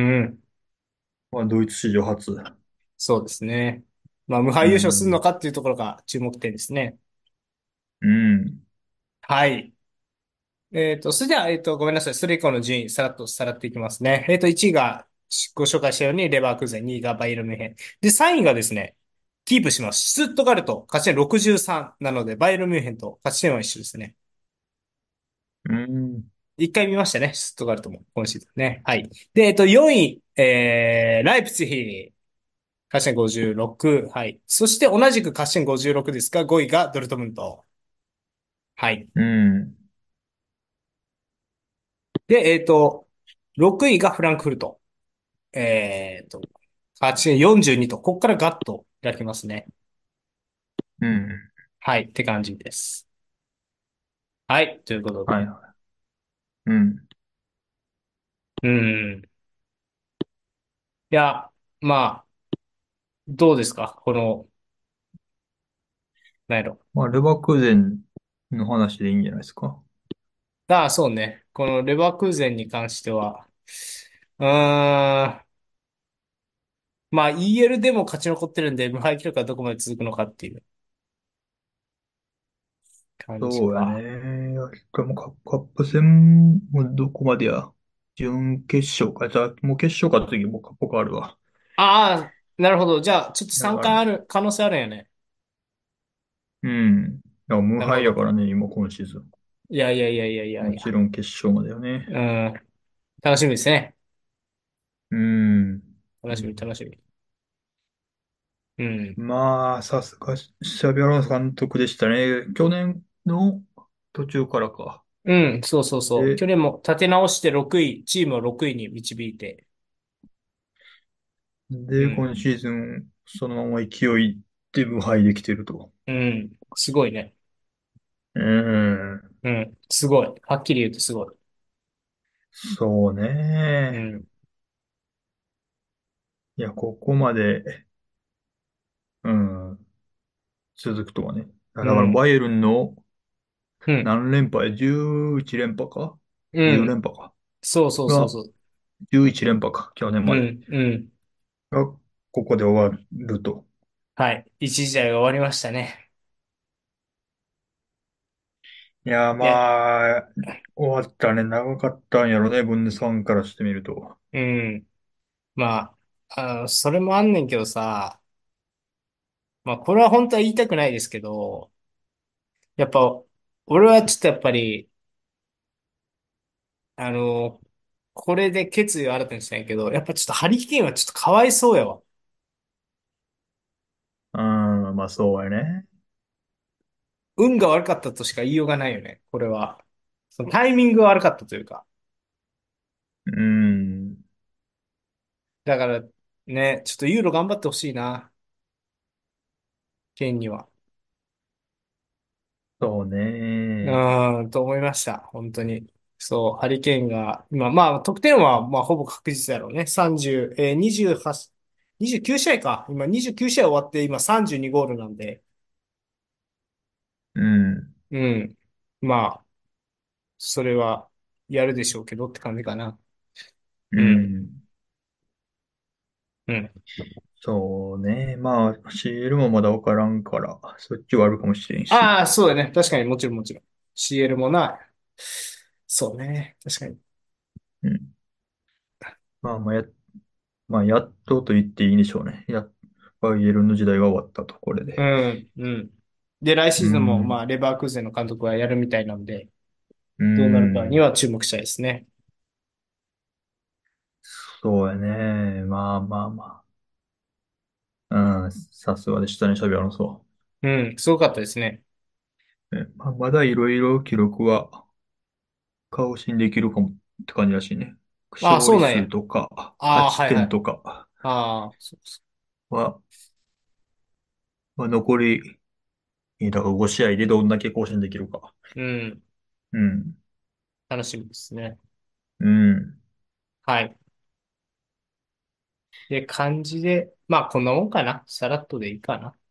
まあ、ドイツ史上初。 そうですね。まあ、無う敗優勝するのん。 かっていうところが注目点ですね。 うん。 はい。それでは、ごめんなさい。それ以降の順位、さらっとさらっていきますね。1位が、ご紹介したように、レバークーゼン、2位がバイエルンミュンヘン。で、3位がですね、キープします。シュツットガルト、勝ち点63なので、バイエルンミュンヘンと勝ち点は一緒ですね。 うん。 一回見ましたね、シュツットガルトも、今シーズンね。はい。で、4位、ライプツィヒ、勝ち点56。はい。そして同じく勝ち点56ですが、5位がドルトムント。はい。 うん。 で、6位がフランクフルト。勝ち点42と、ここからガッと開きますね。 うん。 はい。って感じです。はい。ということで。 はいはい。うん。 うん。いや、まあ、どうですかこの、なんやろ。 まあ、レバークーゼンの話でいいんじゃないですか。 ああ、そうね。このレバークーゼンに関しては、うーん。まあ、EL でも勝ち残ってるんで、無敗記録はどこまで続くのかっていう感じそうやか。 ね。でもカップ戦もどこまでや。準決勝か。じゃあ、もう決勝か次もうカップ変わるわ。 ああ、なるほど。じゃあ、ちょっと三だから、 冠ある可能性あるんやね。 うん。いや、無なるほど。 敗やからね、今今シーズン。 いやいやいやいやいやいや。 もちろん決勝までよね。 うん。楽しみですね。 うん。 楽しみ、楽しみ。うん。 まあ、さすが、シャビアロンソ監督でしたね。去年の途中からか。 うん、そうそうそう。 で、 去年も立て直して6位、チームを6位に導いて。う今ん。 シーズン、そのまま勢いで無敗できてると。 うん。すごいね。 うん。 うん。すごい。はっきり言うとすごい。 そうね。 うん。 いや、ここまで、うん、続くとはね。だから、 うん。 バイエルンのうん。 何連覇や ?11 連覇かう ?10 ん。 連覇かそうそうそうが、 そう。 11連覇か、去年まで。 うん。うん。 が、ここで終わると。 はい。一時代が終わりましたね。 いや、 いや、 まあ、終わったね。長かったんやろね、ブンデスファンからしてみると。 うん。まあ、 それもあんねんけどさ、まあこれは本当は言いたくないですけど、やっぱ、俺はちょっとやっぱり、あの、これで決意を新たにしたんやけど、やっぱちょっとハリケーンはちょっとかわいそうやわ。 うん、まあそうやね。 運が悪かったとしか言いようがないよね、これは。そのタイミングが悪かったというか。 うん、 だからね、ちょっとユーロ頑張ってほしいな、ケインには。 そうね。 と思いました。本当に。そう、ハリケーンが、今、まあ、得点は、まあ、ほぼ確実だろうね。30、28、29試合か。今、29試合終わって、今32ゴールなんで、 うん、 うん。まあ、それは、やるでしょうけどって感じかな。 ううん。 ん。 うん。 そうね。まあ、CL もまだわからんから、そっちはあるかもしれんし。 ああ、そうだね。確かに、もちろん、もちろん。CL もな。そうね。確かに。 うん。まあまあまあ、やっとと言っていいんでしょうね。バイエルンの時代が終わったところうで。 ん、うん。で、来うシーズンも、まん、 あ、レバークーゼンの監督はやるみたいなので、 うどうなるかにん。 は注目したいですね。 そうやね。まあまあまあ。うん、さすがでしたね、シャビアロンソ。 うん、すごかったですね。 まあ、まだいろいろ記録は更新できるかもって感じらしいね。 ああ、 勝利そうなんや。 数とか、 ああ、 勝ち点はいはい。 とかああ、そうそは、まあ、残り、だから5試合でどんだけ更新できるか。 う。うん、 うん。 楽しみですね。 うん。 はい。で、感じで、まあ、こんなもんかな。さらっとでいいかな。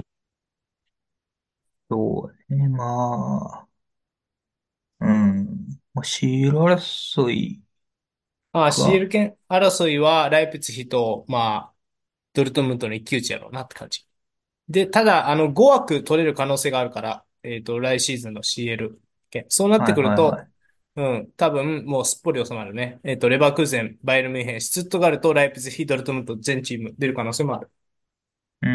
そうね。まあ、うん。まあ、シール争いああ、 が、 CL 権争いは、ライプツィヒと、まあ、ドルトムントの一騎打ちやろうなって感じ。で、ただ、5枠取れる可能性があるから、来シーズンの CL 権。そうなってはいくると、 はいはい。 うん、多分、もうすっぽり収まるね。レバークーゼン、バイエルンミュンヘン、シュツットガルト、ライプツィヒ、ドルトムント、全チーム出る可能性もある。 うん。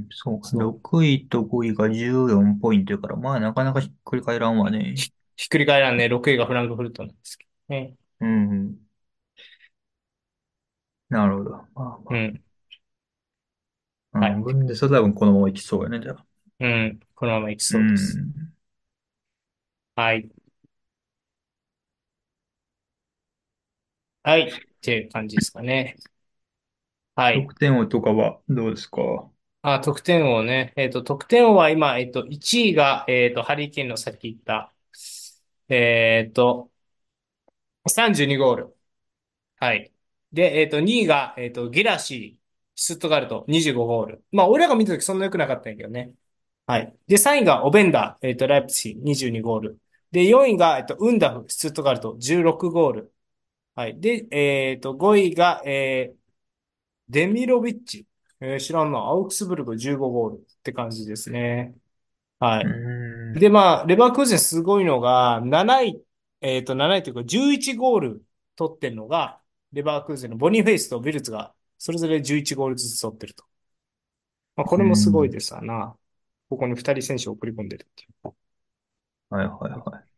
そうか。 そう。 6位と5位が14ポイントやから、まあ、なかなかひっくり返らんわね。 ひっくり返らんね、6位がフランクフルトなんですけどね。 うん。なるほど。まあまうん。 あ。 はい。 うん。ブンデスは多分このままいきそうやね、じゃあ。 うん。このままいきうそうです。 ん。 はい。はい。っていう感じですかね。はい。 得点王とかはどうですか？ あ、得点王ね。得点王は今、1位が、ハリー・ケインのさっき言った、えっと、32ゴール。はい。で、2位が、ゲラシー、シュツットガルト、25ゴール。まあ、俺らが見たときそんな良くなかったんやけどね。はい。で、3位がオベンダー、ライプツィヒ、22ゴール。で、4位が、ウンダフ、シュツットガルト、16ゴール。はい。で、5位が、デミロビッチ。知らんな。アウクスブルク15ゴールって感じですね。はうい。 ん。 で、まあ、レバークーゼンすごいのが、7位、7位というか11ゴール取ってんのが、レバークーゼンのボニーフェイスとビルツが、それぞれ11ゴールずつ取ってると。まあ、こうれもすごいん。 ですわな。ここに2人選手を送り込んでるっていう。 はいはいはい。 うん。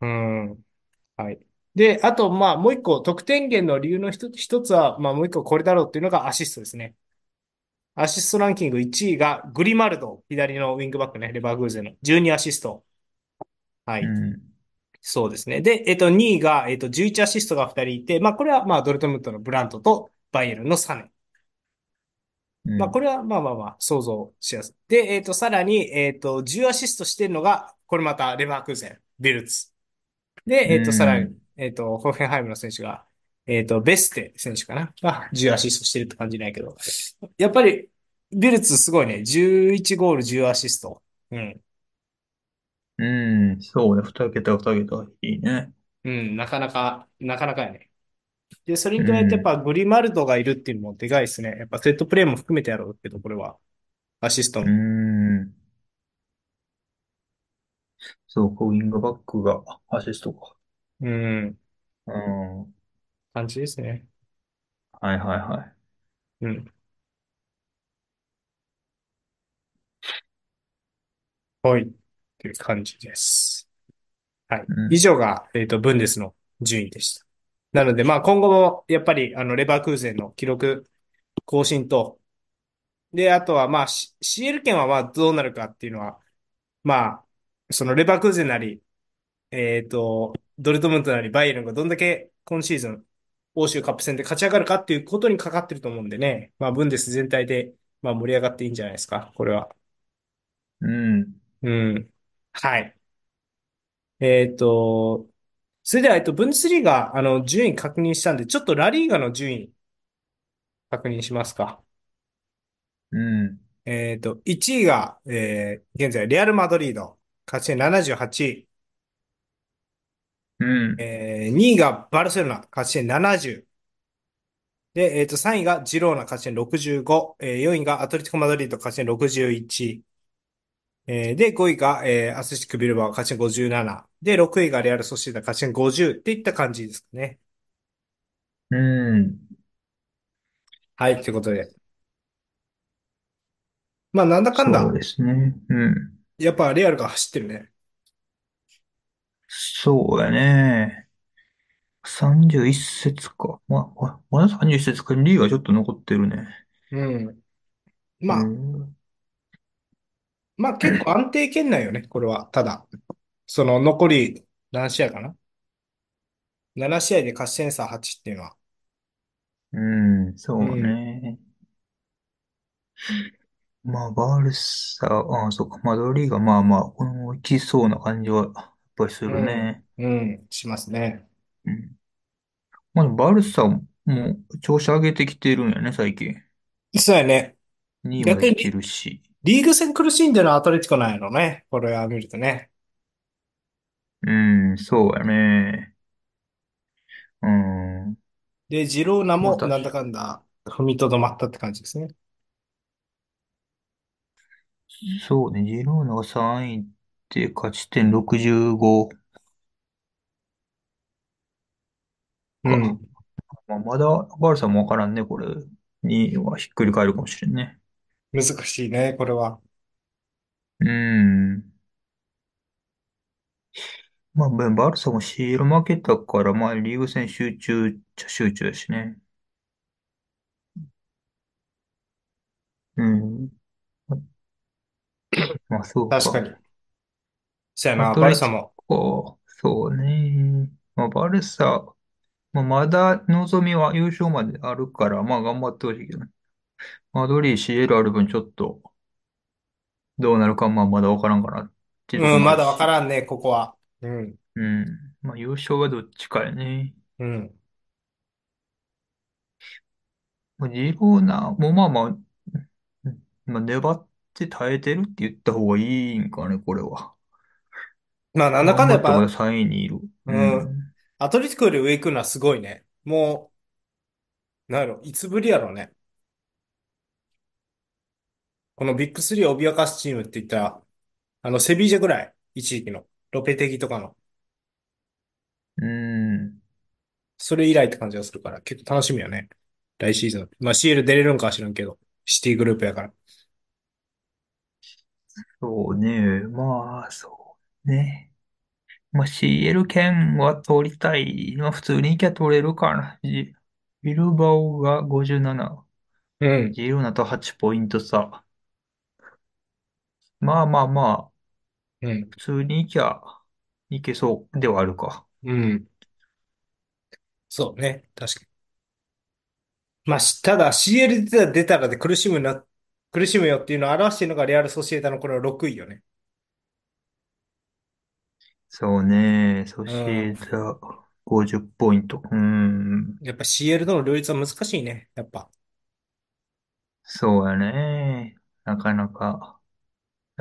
はい。で、あと、まあ、もう一個、得点源の理由の一つは、まあ、もう一個これだろうっていうのがアシストですね。アシストランキング1位がグリマルド、左のウィングバックね、レバーグーゼンの12アシスト。はい。 うん。 そうですね。で、2位が、11アシストが2人いて、まあ、これは、まあ、ドルトムントのブラントとバイエルンのサネ。まあ、こうん。 れは、まあまあまあ、想像しやすい。で、さらに、10アシストしてるのが、これまた、レバークーゼン、ビルツ。で、 うさらに、 ん。 ホッフェンハイムの選手が、ベステ選手かなが、10アシストしてるって感じないけど、やっぱり、ビルツすごいね。11ゴール10アシスト。うん。 うん。そうね。二桁二桁いいね。 うん、なかなかやね。で、それうに加えてやっん。 ぱグリマルドがいるっていうのもでかいですね。やっぱセットプレーも含めてやろうけど、これは。アシストうも。 ん。そうか、ウィングバックがアシストか。 うん、 うん。 感じですね。 はいはいはい。 うん。 はい。という感じです。はい。以うん。 上が、ブンデスの順位でした。なので、まあ、今後も、やっぱり、レバークーゼンの記録更新と、で、あとは、まあ、CL 圏は、まあ、どうなるかっていうのは、まあ、そのレバークーゼンなり、ドルトムントなり、バイエルンがどんだけ今シーズン、欧州カップ戦で勝ち上がるかっていうことにかかってると思うんでね、まあ、ブンデス全体で、まあ、盛り上がっていいんじゃないですか、これは。 うん。 うん。はい。えっと、それでは、ブンデスリーガ、順位確認したんで、ちょっとラリーガの順位確認しますか。 うん。 1位が、現在、レアル・マドリード、勝ち点78。 うん。 2位がバルセロナ、勝ち点70。で、3位がジローナ、勝ち点65。4位がアトレティコ・マドリード、勝ち点61。で、5位が、アスレチック・ビルバオ、勝ち点57。で、6位がレアル・ソシエダ、勝ち点50っていった感じですかね。 うん。 はい、ということで。まあ、なんだかんだ、 そうですね。うん。 やっぱレアルが走ってるね。 そうやね。31節か。まだ31節か。リーがちょっと残ってるね。 うん。 うまあ、 ん。 まあ結構安定圏内よね、これは。ただ、その残り何試合かな？ 7 試合で勝ち点差8っていうのは。 うん。そううん。 ね。まあ、バルサ、そうか。マドリーがまあまあ、いきそうな感じは、やっぱりすうん。 るね。 うん。しますね。 うん。まあ、バルサも調子上げてきてるんやね、最近。 そうやね。 2位まで来て逆にるし。 リーグ戦苦しんでるのはアトレティコなんやろね。これは見るとね。 うん、そうやね。うん。 で、ジローナまあ、 もなんだかんだ踏みとどまったって感じですね。 そうね。ジローナが3位で勝ち点65か。 うん。 まあ、まだバルサもわからんね、これ。2位はひっくり返るかもしれんね。 難しいね、これは。 うん。まあ、バルサもシール負けたから、まあ、リーグ戦集中っちゃ集中やしね。うん。まあ、そうか。 確かに。そうやな、 アトレティバルサも。 コ、そうね。まあ、バルサ、まあ、まだ望みは優勝まであるから、まあ、頑張ってほしいけどね。マドリー CL ある分ちょっと、どうなるか、まあ、まだわからんかなっていうとこうん、まだわかもあるし。 らんね、ここは。うん。 うん。まあ、優勝はどっちかやね。 うん。 まあジローナもまあまあ、まあ、粘って耐えてるって言った方がいいんかね、これは。 まあ、なんだかん頑張ってまだだやっぱ、 3位にいる。ううん。 ん。 アトレティコより上行くのはすごいね。もう、なんやろ、いつぶりやろうね。このビッグスリーを脅かすチームって言ったら、セビージャぐらい。一時期の。ロペテギとかの。 うん。 それ以来って感じがするから、結構楽しみよね。来シーズン。まあ CL 出れるんかは知らんけど。シティグループやから。 そうね。まあ、そうね。まあ、CL 圏は取りたい。まあ、普通に行きゃ取れるかな。ビルバオが57。 うん。 ジローナと8ポイント差。まあまあまあ、 うん。 普通に行きゃ、行けそうではあるか。 うん。そうね。確かに。まあ、ただ CL 出たらで苦しむよっていうのを表しているのがレアル・ソシエダのこの6位よね。 そうね。そうしん。 て、50ポイント。 やっぱ CL との両立は難しいね。やっぱ。 そうやね。なかなか、うん、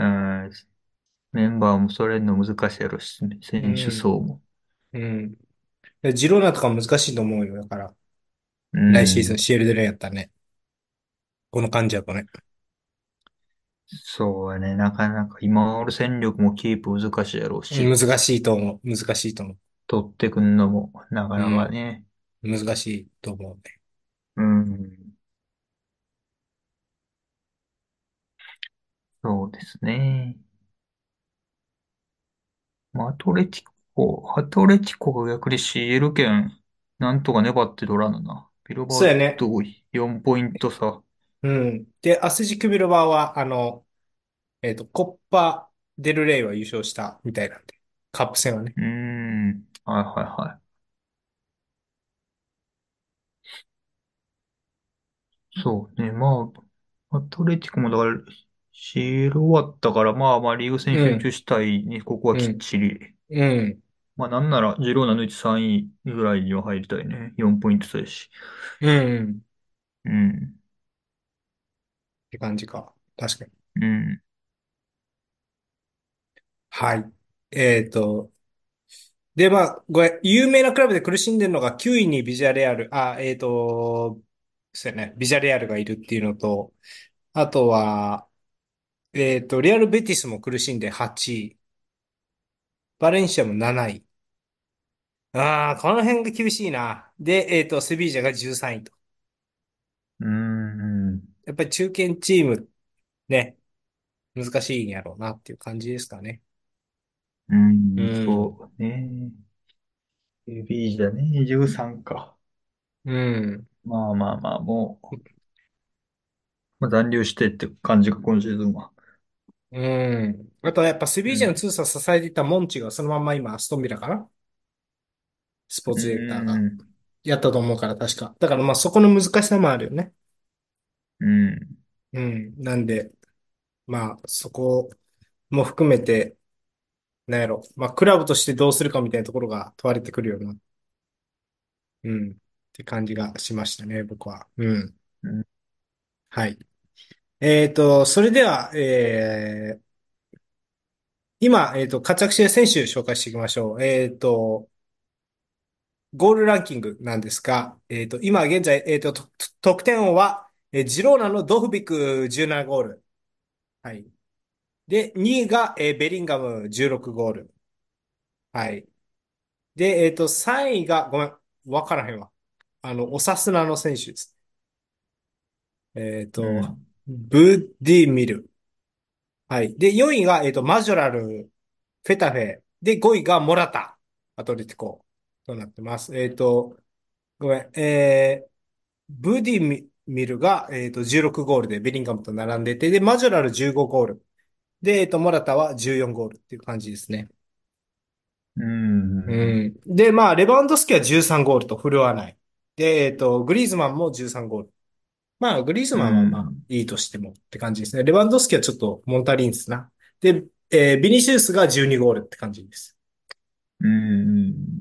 メンバーもそれの難しいやろし、選手うん。 層も。 うん。でジローナとか難しいと思うよ。だから、 う来シーズンん、 CL 出るんやったらね。この感じだとね。 そうやね。なかなか今おる戦力もキープ難しいやろうし、 難しいと思う。難しいと思う。 取ってくんのもなかなかうん。 ね。 難しいと思うね。 うん、そうですね。 まあアトレティコが逆に CL 圏、なんとか粘ってドラのな。ビルバオそうやね。 と4ポイント差。 うん。で、アスジクビルバーは、コッパ・デルレイは優勝したみたいなんで。カップ戦はね。 うーん。はいはいはい。そうね。まあ、アトレティコもだから、CL 終わったから、まあまあリーグ戦集中うん。 したいに、ここはきっうん。 ちり。 うん。 まあなんなら、ジローナのうち3位ぐらいには入りたいね。4ポイント差やし。 うん。っうん。 て感じか。確かに。 うん。 はい。で、まあ、ごめん。有名なクラブで苦しんでるのが9位にビジャレアル、そうやね。ビジャレアルがいるっていうのと、あとは、レアル・ベティスも苦しんで8位。バレンシアも7位。ああ、この辺が厳しいな。で、セビージャが13位と。 うん。 やっぱり中堅チーム、ね、難しいんやろうなっていう感じですかね。 ううん。 ん。 そうね。B だね。13か。 うん。 まあまあまあ、もう、まあ、残留してって感じか、今シーズンは。 うん。あとはやっぱセビージャのうん。 強さを支えていたモンチがそのまんま今アストンビラかな、スポーうツディレクターがん。 やったと思うから確か。だからまあそこの難しさもあるよね。 うん。 うん。なんで、まあそこも含めて、なんやろ。まあクラブとしてどうするかみたいなところが問われてくるような、うん。って感じがしましたね、僕は。うん。 うん。 はい。それでは、今、活躍している選手紹介していきましょう。ゴールランキングなんですが、今現在、得点王は、ジローナのドフビク17ゴール。はい。で、2位が、ベリンガム16ゴール。はい。で、3位が、ごめん、わからへんわ。オサスナの選手です。えっと、 うん。 ブッディミル。はい。で、4位が、マジョラル、フェタフェ。で、5位がモラタ、アトレティコとなってます。ごめん、ブーディミルが、16ゴールでベリンガムと並んでて、で、マジョラル15ゴール。で、モラタは14ゴールっていう感じですね。 うん。 うん。で、まあ、レバンドフスキは13ゴールと振るわない。で、グリーズマンも13ゴール。まあ、グリーズうマンはまあ、 ん。 いいとしてもって感じですね。レバンドフスキはちょっと物足りんですな。で、ビニシウスが12ゴールって感じです。 うん。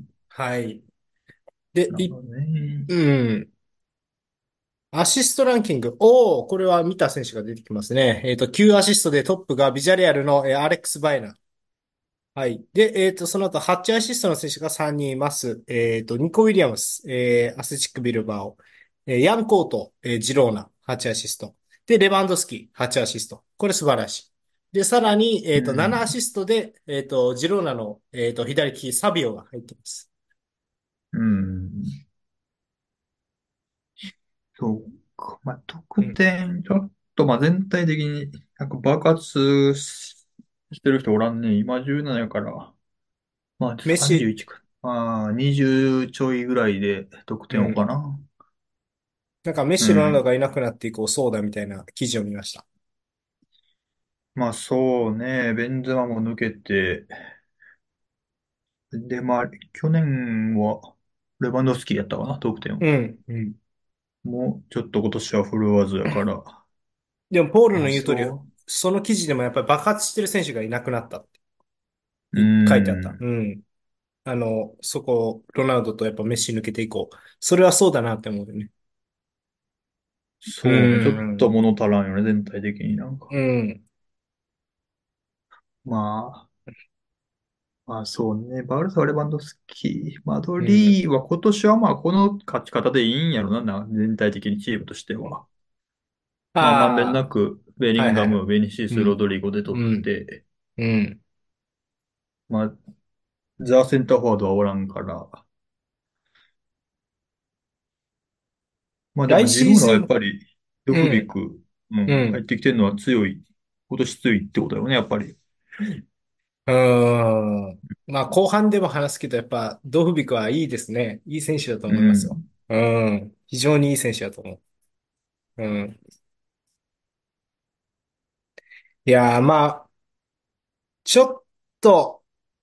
はい。で、 なるほどね。 うん。アシストランキング。おお、これは見た選手が出てきますね。9アシストでトップがビジャレアルの、アレックス・バイナ。はい。で、その後、8アシストの選手が3人います。ニコ・ウィリアムス、アスチック・ビルバオ、ヤン・コート、ジローナ、8アシスト。で、レバンドスキ、8アシスト。これ素晴らしい。で、さらに、 う 7アん。 シストで、ジローナの、左利き、サビオが入っています。 うん。そうか。まあ、得うん。 点、ちょっと、まあ、全体的に、なんか爆発してる人おらんね。今17やから。まあ、 メッシ、 31か。まあ、20ちょいぐらいで得点をかうん。 な。 なんかメッシ、ロナウドうん。 がいなくなって以降、そうだみたいな記事を見ました。 まあ、そうね。ベンゼマも抜けて、で、まあ、去年は、レバンドフスキーやったかな、得点を。 うん、うん。 もう、ちょっと今年はフルワーズやから。 でも、ポールのまあ、 言う通り、 そその記事でもやっぱり爆発してる選手がいなくなったってう。う書いてあった。うん。 ん。そこ、ロナウドとやっぱメッシ抜けていこう。それはそうだなって思うよね。うそうね。ちょっとん。 物足らんよね、全体的になんか。 うん。 まあ、まあそうね。バルサはレバンドフスキー。マドうん。 リーは今年はまあこの勝ち方でいいんやろ全体的にチームとしては。まあまんべんあなく、ベリあ、はいンガム、 はいはい。 ベニシウス、ロうん。 ドリゴで取うん。 って、 うん。 まあ、ザ・センターフォワードはおらんから、まあで来もジローナはやっシーズン、 ぱり、ドうん。 フビク、うん、入っうん。 てきてるのは強い。今年強いってことだよね、やっぱり。 うーん。まあ、後半でも話すけど、やっぱ、ドフビクはいいですね。いい選手だとう思いますよ。 ん。 うん。非常にいい選手だと思う。うん。いやー、まあ、ちょっと、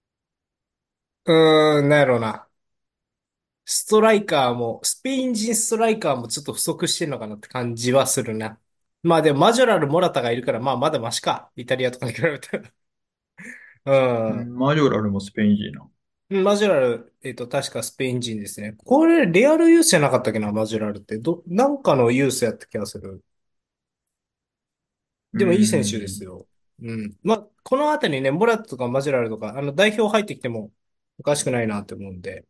なんやろうな。ストライカーも、スペイン人ストライカーもちょっと不足してるのかなって感じはするな。まあでも、マジョラル、モラタがいるから、まあまだマシか。イタリアとかに比べたら。うん。 うん、マジョラルもスペイン人な。 マジュラル、確かスペイン人ですね。これ、レアルユースじゃなかったっけな、マジュラルって。なんかのユースやった気がする。 うでもいい選手ですん。 よ。うん。まあ、このあたりね、モラットとかマジュラルとか、代表入ってきてもおかしくないなって思うんで。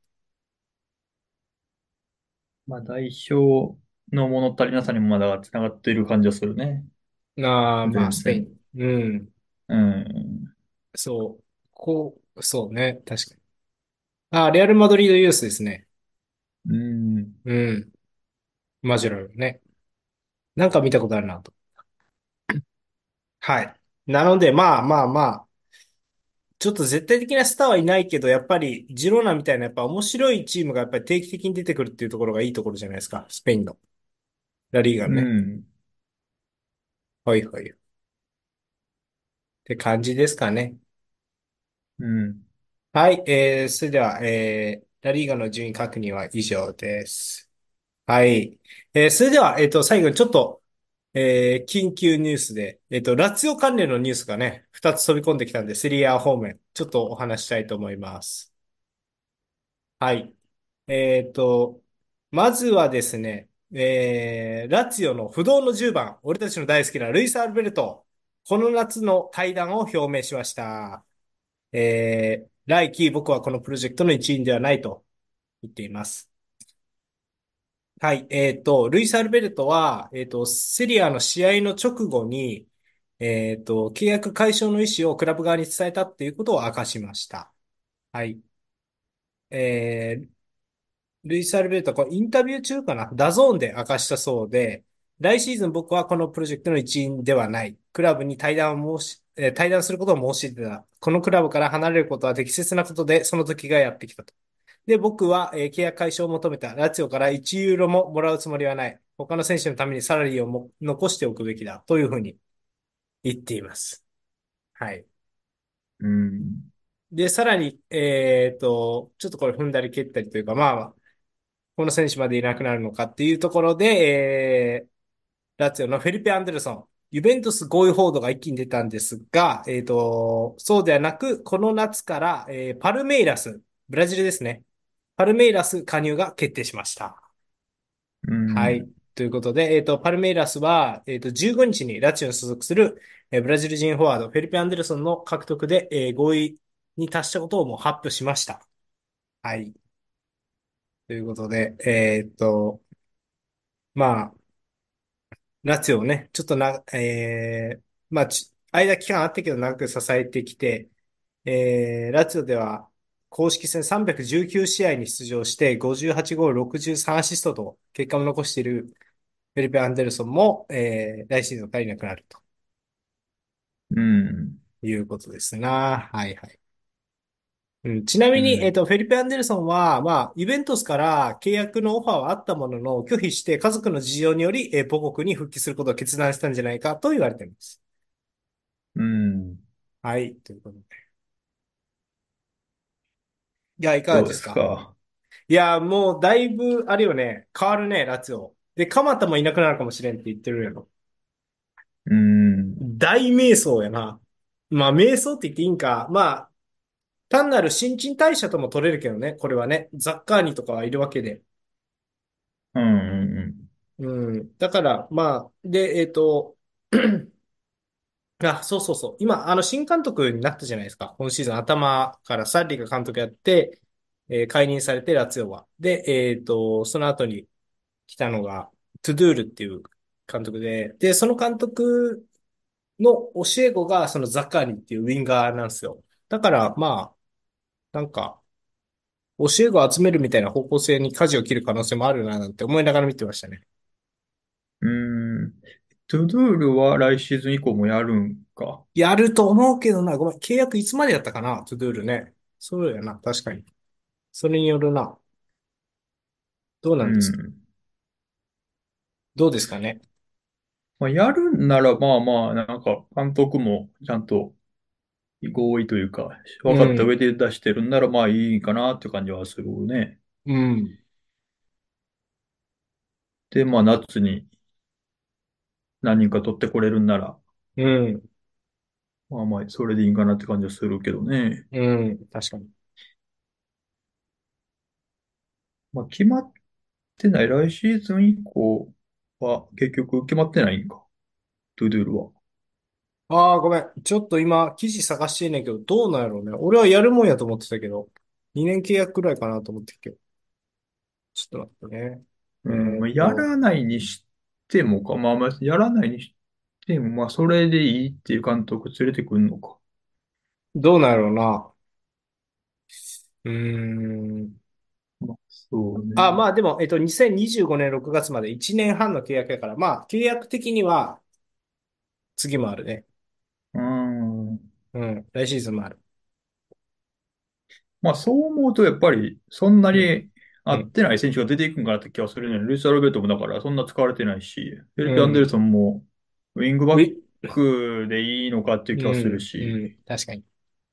まあ、代表の物足りなさにもまだ繋がっている感じはするね。 まあ、 全然。 スペイン。うん。 うん。 そう。そうね。確かに。レアルマドリードユースですね。 うん。 うん。マジュラルね。なんか見たことあるなと。はい。なので、まあまあまあ、ちょっと絶対的なスターはいないけど、やっぱりジローナみたいなやっぱ面白いチームがやっぱり定期的に出てくるっていうところがいいところじゃないですか。スペインの。ラリーガのうね。 ん。 はいはい。って感じですかね。 うん。 はい。それでは、ラリーガの順位確認は以上です。はい。それでは、最後にちょっと、緊急ニュースで、ラツィオ関連のニュースがね、2つ飛び込んできたんで、セリエ A 方面、ちょっとお話したいと思います。はい。えっと、まずはですね、ラツィオの不動の10番、俺たちの大好きなルイス・アルベルト、この夏の退団を表明しました。来季僕はこのプロジェクトの一員ではないと言っています。はい。ルイス・アルベルトは、セリアの試合の直後に、契約解消の意思をクラブ側に伝えたっていうことを明かしました。はい。えールイス・アルベルトはこれインタビュー中かなダゾーンで明かしたそうで、来シーズン僕はこのプロジェクトの一員ではない。クラブに退団することを申し入れた。このクラブから離れることは適切なことで、その時がやってきたと。で、僕は、契約解消を求めた。ラツィオから1ユーロももらうつもりはない。他の選手のためにサラリーを残しておくべきだ。というふうに言っています。はい。 うん。 で、さらに、ちょっとこれ踏んだり蹴ったりというか、まあ、この選手までいなくなるのかっていうところで、ラツィオのフェリペ・アンデルソン、ユベントス合意報道が一気に出たんですが、そうではなく、この夏から、パルメイラス、ブラジルですね。パルメイラス加入が決定しました。 うん。 はい。ということで、パルメイラスは、15日にちにラチオに所属する、ブラジル人フォワード、フェリペ・アンデルソンの獲得で、合意に達したことをもう発表しました。はい。ということで、まあ、ラツィオをね、ちょっとまあ、期間あったけど長く支えてきて、ラツィオでは公式戦319試合に出場して58ゴール63アシストと結果も残しているフェリペ・アンデルソンも、来シーズン足りなくなるとうん。 いうことですな。はいはい。うん、ちなみに、 うん。 フェリペ・アンデルソンは、まあ、ユベントスから契約のオファーはあったものの、拒否して家族の事情により、母国に復帰することを決断したんじゃないかと言われています。 うん。 はい。ということで。いや、いかがそうですですか？ か。 いや、もう、だいぶ、あれよね、変わるね、ラツィオ。で、鎌田もいなくなるかもしれんって言ってるやろ。 うん。 大迷走やな。まあ、迷走って言っていいんか。まあ、単なる新陳代謝とも取れるけどね、これはね。ザッカーニとかはいるわけで。 うん。うん。 うん。だから、まあ、で、そうそうそう。今、新監督になったじゃないですか。今シーズン頭からサッリが監督やって、解任されて、ラツィオは。で、その後に来たのが、トゥドゥールっていう監督で、その監督の教え子が、そのザッカーニっていうウィンガーなんですよ。だから、まあ、なんか、教え子を集めるみたいな方向性に舵を切る可能性もあるな、なんて思いながら見てましたね。 うん。 トゥドゥールは来シーズン以降もやるんか。 やると思うけどな。ごめん。契約いつまでやったかなトゥドゥールね。そうやな。確かに。それによるな。どうなうんですか？ ん。 どうですかね。 まあ、やるんなら、まあまあ、なんか、監督もちゃんと合意というか、 う分かったん。 上で出してるんなら、まあいいかなって感じはするね。 うん。 で、まあ夏に何人か取ってこれるんなら、 うん。 まあまあ、それでいいかなって感じはするけどね。 うん。確かに。 まあ決まってない。来シーズン以降は結局決まってないんか。トゥドゥールは。 ああ、ごめん。ちょっと今、記事探してんねんけど、どうなんやろうね。俺はやるもんやと思ってたけど、2年契約くらいかなと思ってたけど。ちょっと待ってね。 うん、まあ、やらないにしてもか。まあまあ、やらないにしても、まあそれでいいっていう監督連れてくるのか。 どうなんやろうな。うーん。 まあ、そうあ、 ね。 まあでも、2025年6月まで1年半の契約やから、まあ、契約的には次もあるね。 うん。 うん。来シーズンもある。 まあそう思うと、やっぱり、そんなうん。 に合うん。 ってない選手が出ていくんかなって気はするね。ルイス・アルベルトもだから、そんな使われてないし、フェリペ・アンデルうん。 ソンも、ウィングバッウィ、 クでいいのかっていう気はするうん。うし、 ん。確かに。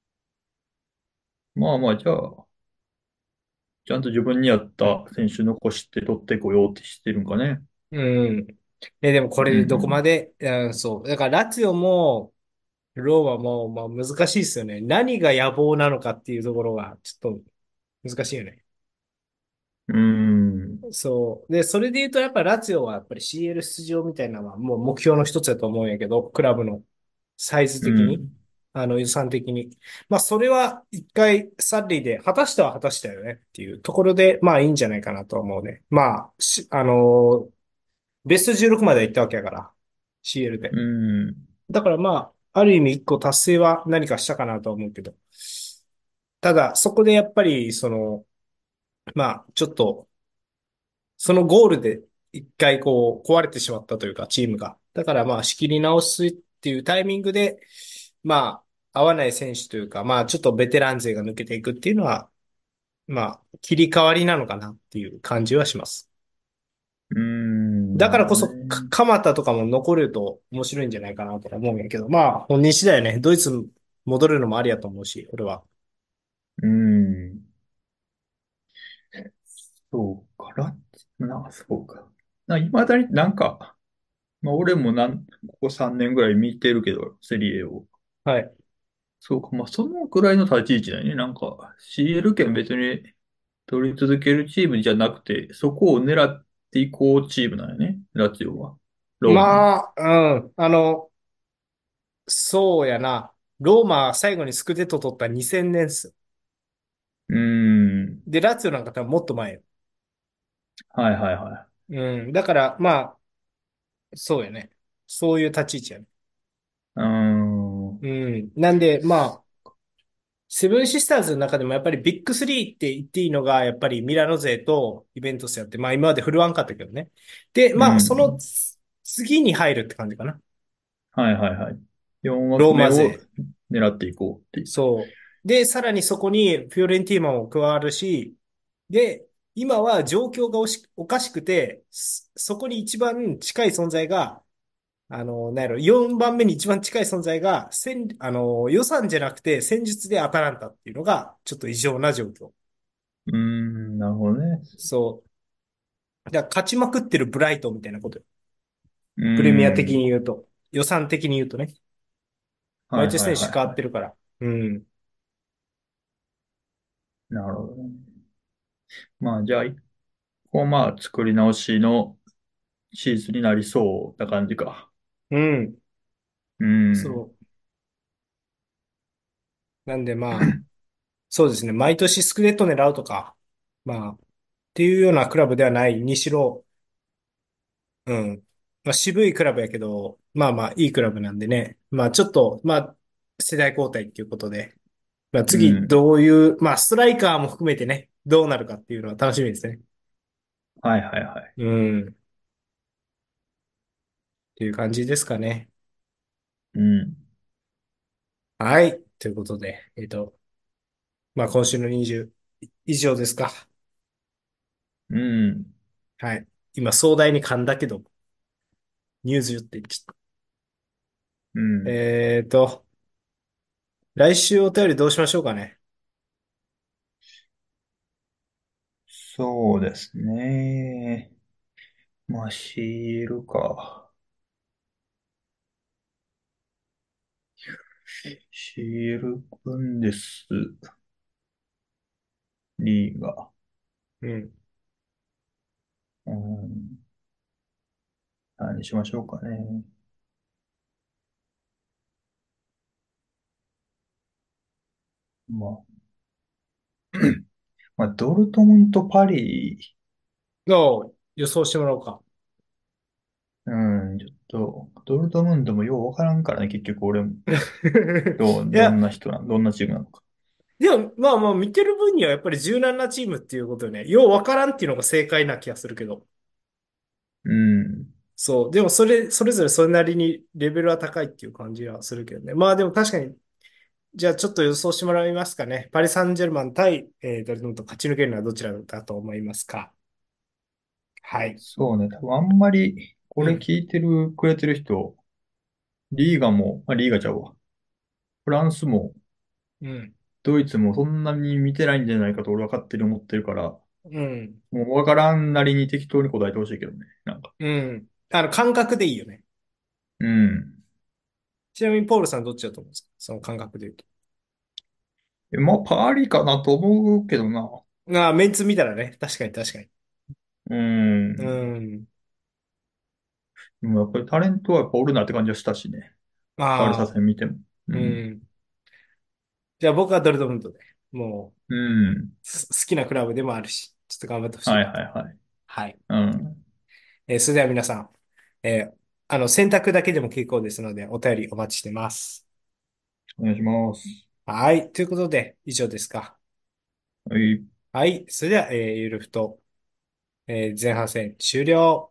まあまあ、じゃあ、ちゃんと自分に合った選手残して取ってこようってしてるんかね。 うん。でもこれうでどこまんで、うん、そう。だからラツィオも、ローマも、まあ難しいですよね。何が野望なのかっていうところが、ちょっと難しいよね。 うん。うん。 そう。で、それで言うと、やっぱラツィオはやっぱり CL 出場みたいなのはもう目標の一つだと思うんやけど、クラブのサイズう的に、 ん。 予算的に。まあ、それは一回サッリーで果たしては果たしたよねっていうところで、まあいいんじゃないかなと思うね。まあ、ベスト16まで行ったわけやから、CL で。 うん。 だからまあ、ある意味一個達成は何かしたかなと思うけど。ただ、そこでやっぱり、まあ、ちょっと、そのゴールで一回こう壊れてしまったというか、チームが。だからまあ仕切り直すっていうタイミングで、まあ、合わない選手というか、まあちょっとベテラン勢が抜けていくっていうのは、まあ、切り替わりなのかなっていう感じはします。 うん。 だなるほどからこそ、 ね。 鎌田とかも残ると面白いんじゃないかなと思うんやけど、まあ、本人次第ね、ドイツ戻るのもありやと思うし、俺は。 うん。そうか、そうか。いまだになんか、まあ、俺もここ3年ぐらい見てるけど、セリエを。 はい。 そうか、まあ、そのくらいの立ち位置だよね。なんか、CL 権別に取り続けるチームじゃなくて、そこを狙っていこうチームなんよね。ラツィオは。ローマも。 まあ、うん。そうやな。ローマ最後にスクデット取った2000年っす。 うーん。 で、ラツィオなんか多分もっと前よ。 はいはいはうん。だから、まあ、そうやね。そういう立ち位置やね。 い。うーん。 うん。なんで、まあ、セブンシスターズの中でもやっぱりビッグスリーって言っていいのが、やっぱりミラノ勢とイベントスやって、まあ今まで振るわんかったけどね。で、 うまあそのん。 次に入るって感じかな。 はいはいはい。4 ロー枠目をマ勢。 狙っていこうっていう。 そう。で、さらにそこにフィオレンティーナも加わるし、で、今は状況がおかしくて、そこに一番近い存在が、なんやろ、4番目に一番近い存在が、予算じゃなくて戦術でアタランタっていうのが、ちょっと異常な状況。 うーん。なるほどね。 そう。だから勝ちまくってるブライトンみたいなことよ。 うープレミア的にん。 言うと。予算的に言うとね。毎はいはい年選手変わはいはい。 ってるから。うん。 なるほどね。まあじゃあ、まあ作り直しのシーズンになりそうな感じか。 うん。 うん。 そう。なんでまあ、そうですね。毎年スクレット狙うとか、まあ、っていうようなクラブではないにしろ、うん。まあ渋いクラブやけど、まあまあいいクラブなんでね。まあちょっと、まあ世代交代っていうことで、まあ次うん。 どういう、まあストライカーも含めてね、どうなるかっていうのは楽しみですね。 はいはいはい。 うん。っていう感じですかね。 うん。 はい。ということで、まあ、今週の20以上ですか。 うん。 はい。今、壮大に噛んだけど、ニュース言ってちょっと。 うん。 来週お便りどうしましょうかね。 そうですね。まあ、シールか。シールブンデスリーガ。 うん。 うん。何にしましょうかね。まあ、まあ、ドルトムント、パリ、 の予想してもらおうか。 うん、ちょっと、ドルトムントもようわからんからね、結局俺も。 いや、 どんなチームなのか。 でも、まあまあ、見てる分にはやっぱり柔軟なチームっていうことでね、ようわからんっていうのが正解な気がするけど。 うん。 そう。でも、それぞれそれなりにレベルは高いっていう感じはするけどね。まあでも確かに、じゃあちょっと予想してもらいますかね。パリ・サンジェルマン対、ドルトムント勝ち抜けるのはどちらだと思いますか？はい。 そうね、多分あんまり、これうん。 聞いてくれてる人、リーガも、リーガちゃうわ。フランスも、 うん。 ドイツもそんなに見てないんじゃないかと俺は勝手に思ってるから、 うん。 もうわからんなりに適当に答えてほしいけどね。なんか。 うん。感覚でいいよね。 うん。 ちなみに、ポールさんどっちだと思うんですか？その感覚で言うと。 まあ、パリかなと思うけどな。 ああ、メンツ見たらね。確かに確かに。 ううん。 ん。 でもやっぱりタレントはやっぱおるなって感じはしたしね。バルサああ、 戦見ても。ううん。 ん。じゃあ僕はドルトムントで。もう、 うん。 好きなクラブでもあるし、ちょっと頑張ってほしいはいなと。 はいはい。 はい。 うん。 それでは皆さん、選択だけでも結構ですので、お便りお待ちしてます。 お願いします。 はい。ということで、以上ですか？ はい。 はい。それでは、ゆるふと、前半戦終了。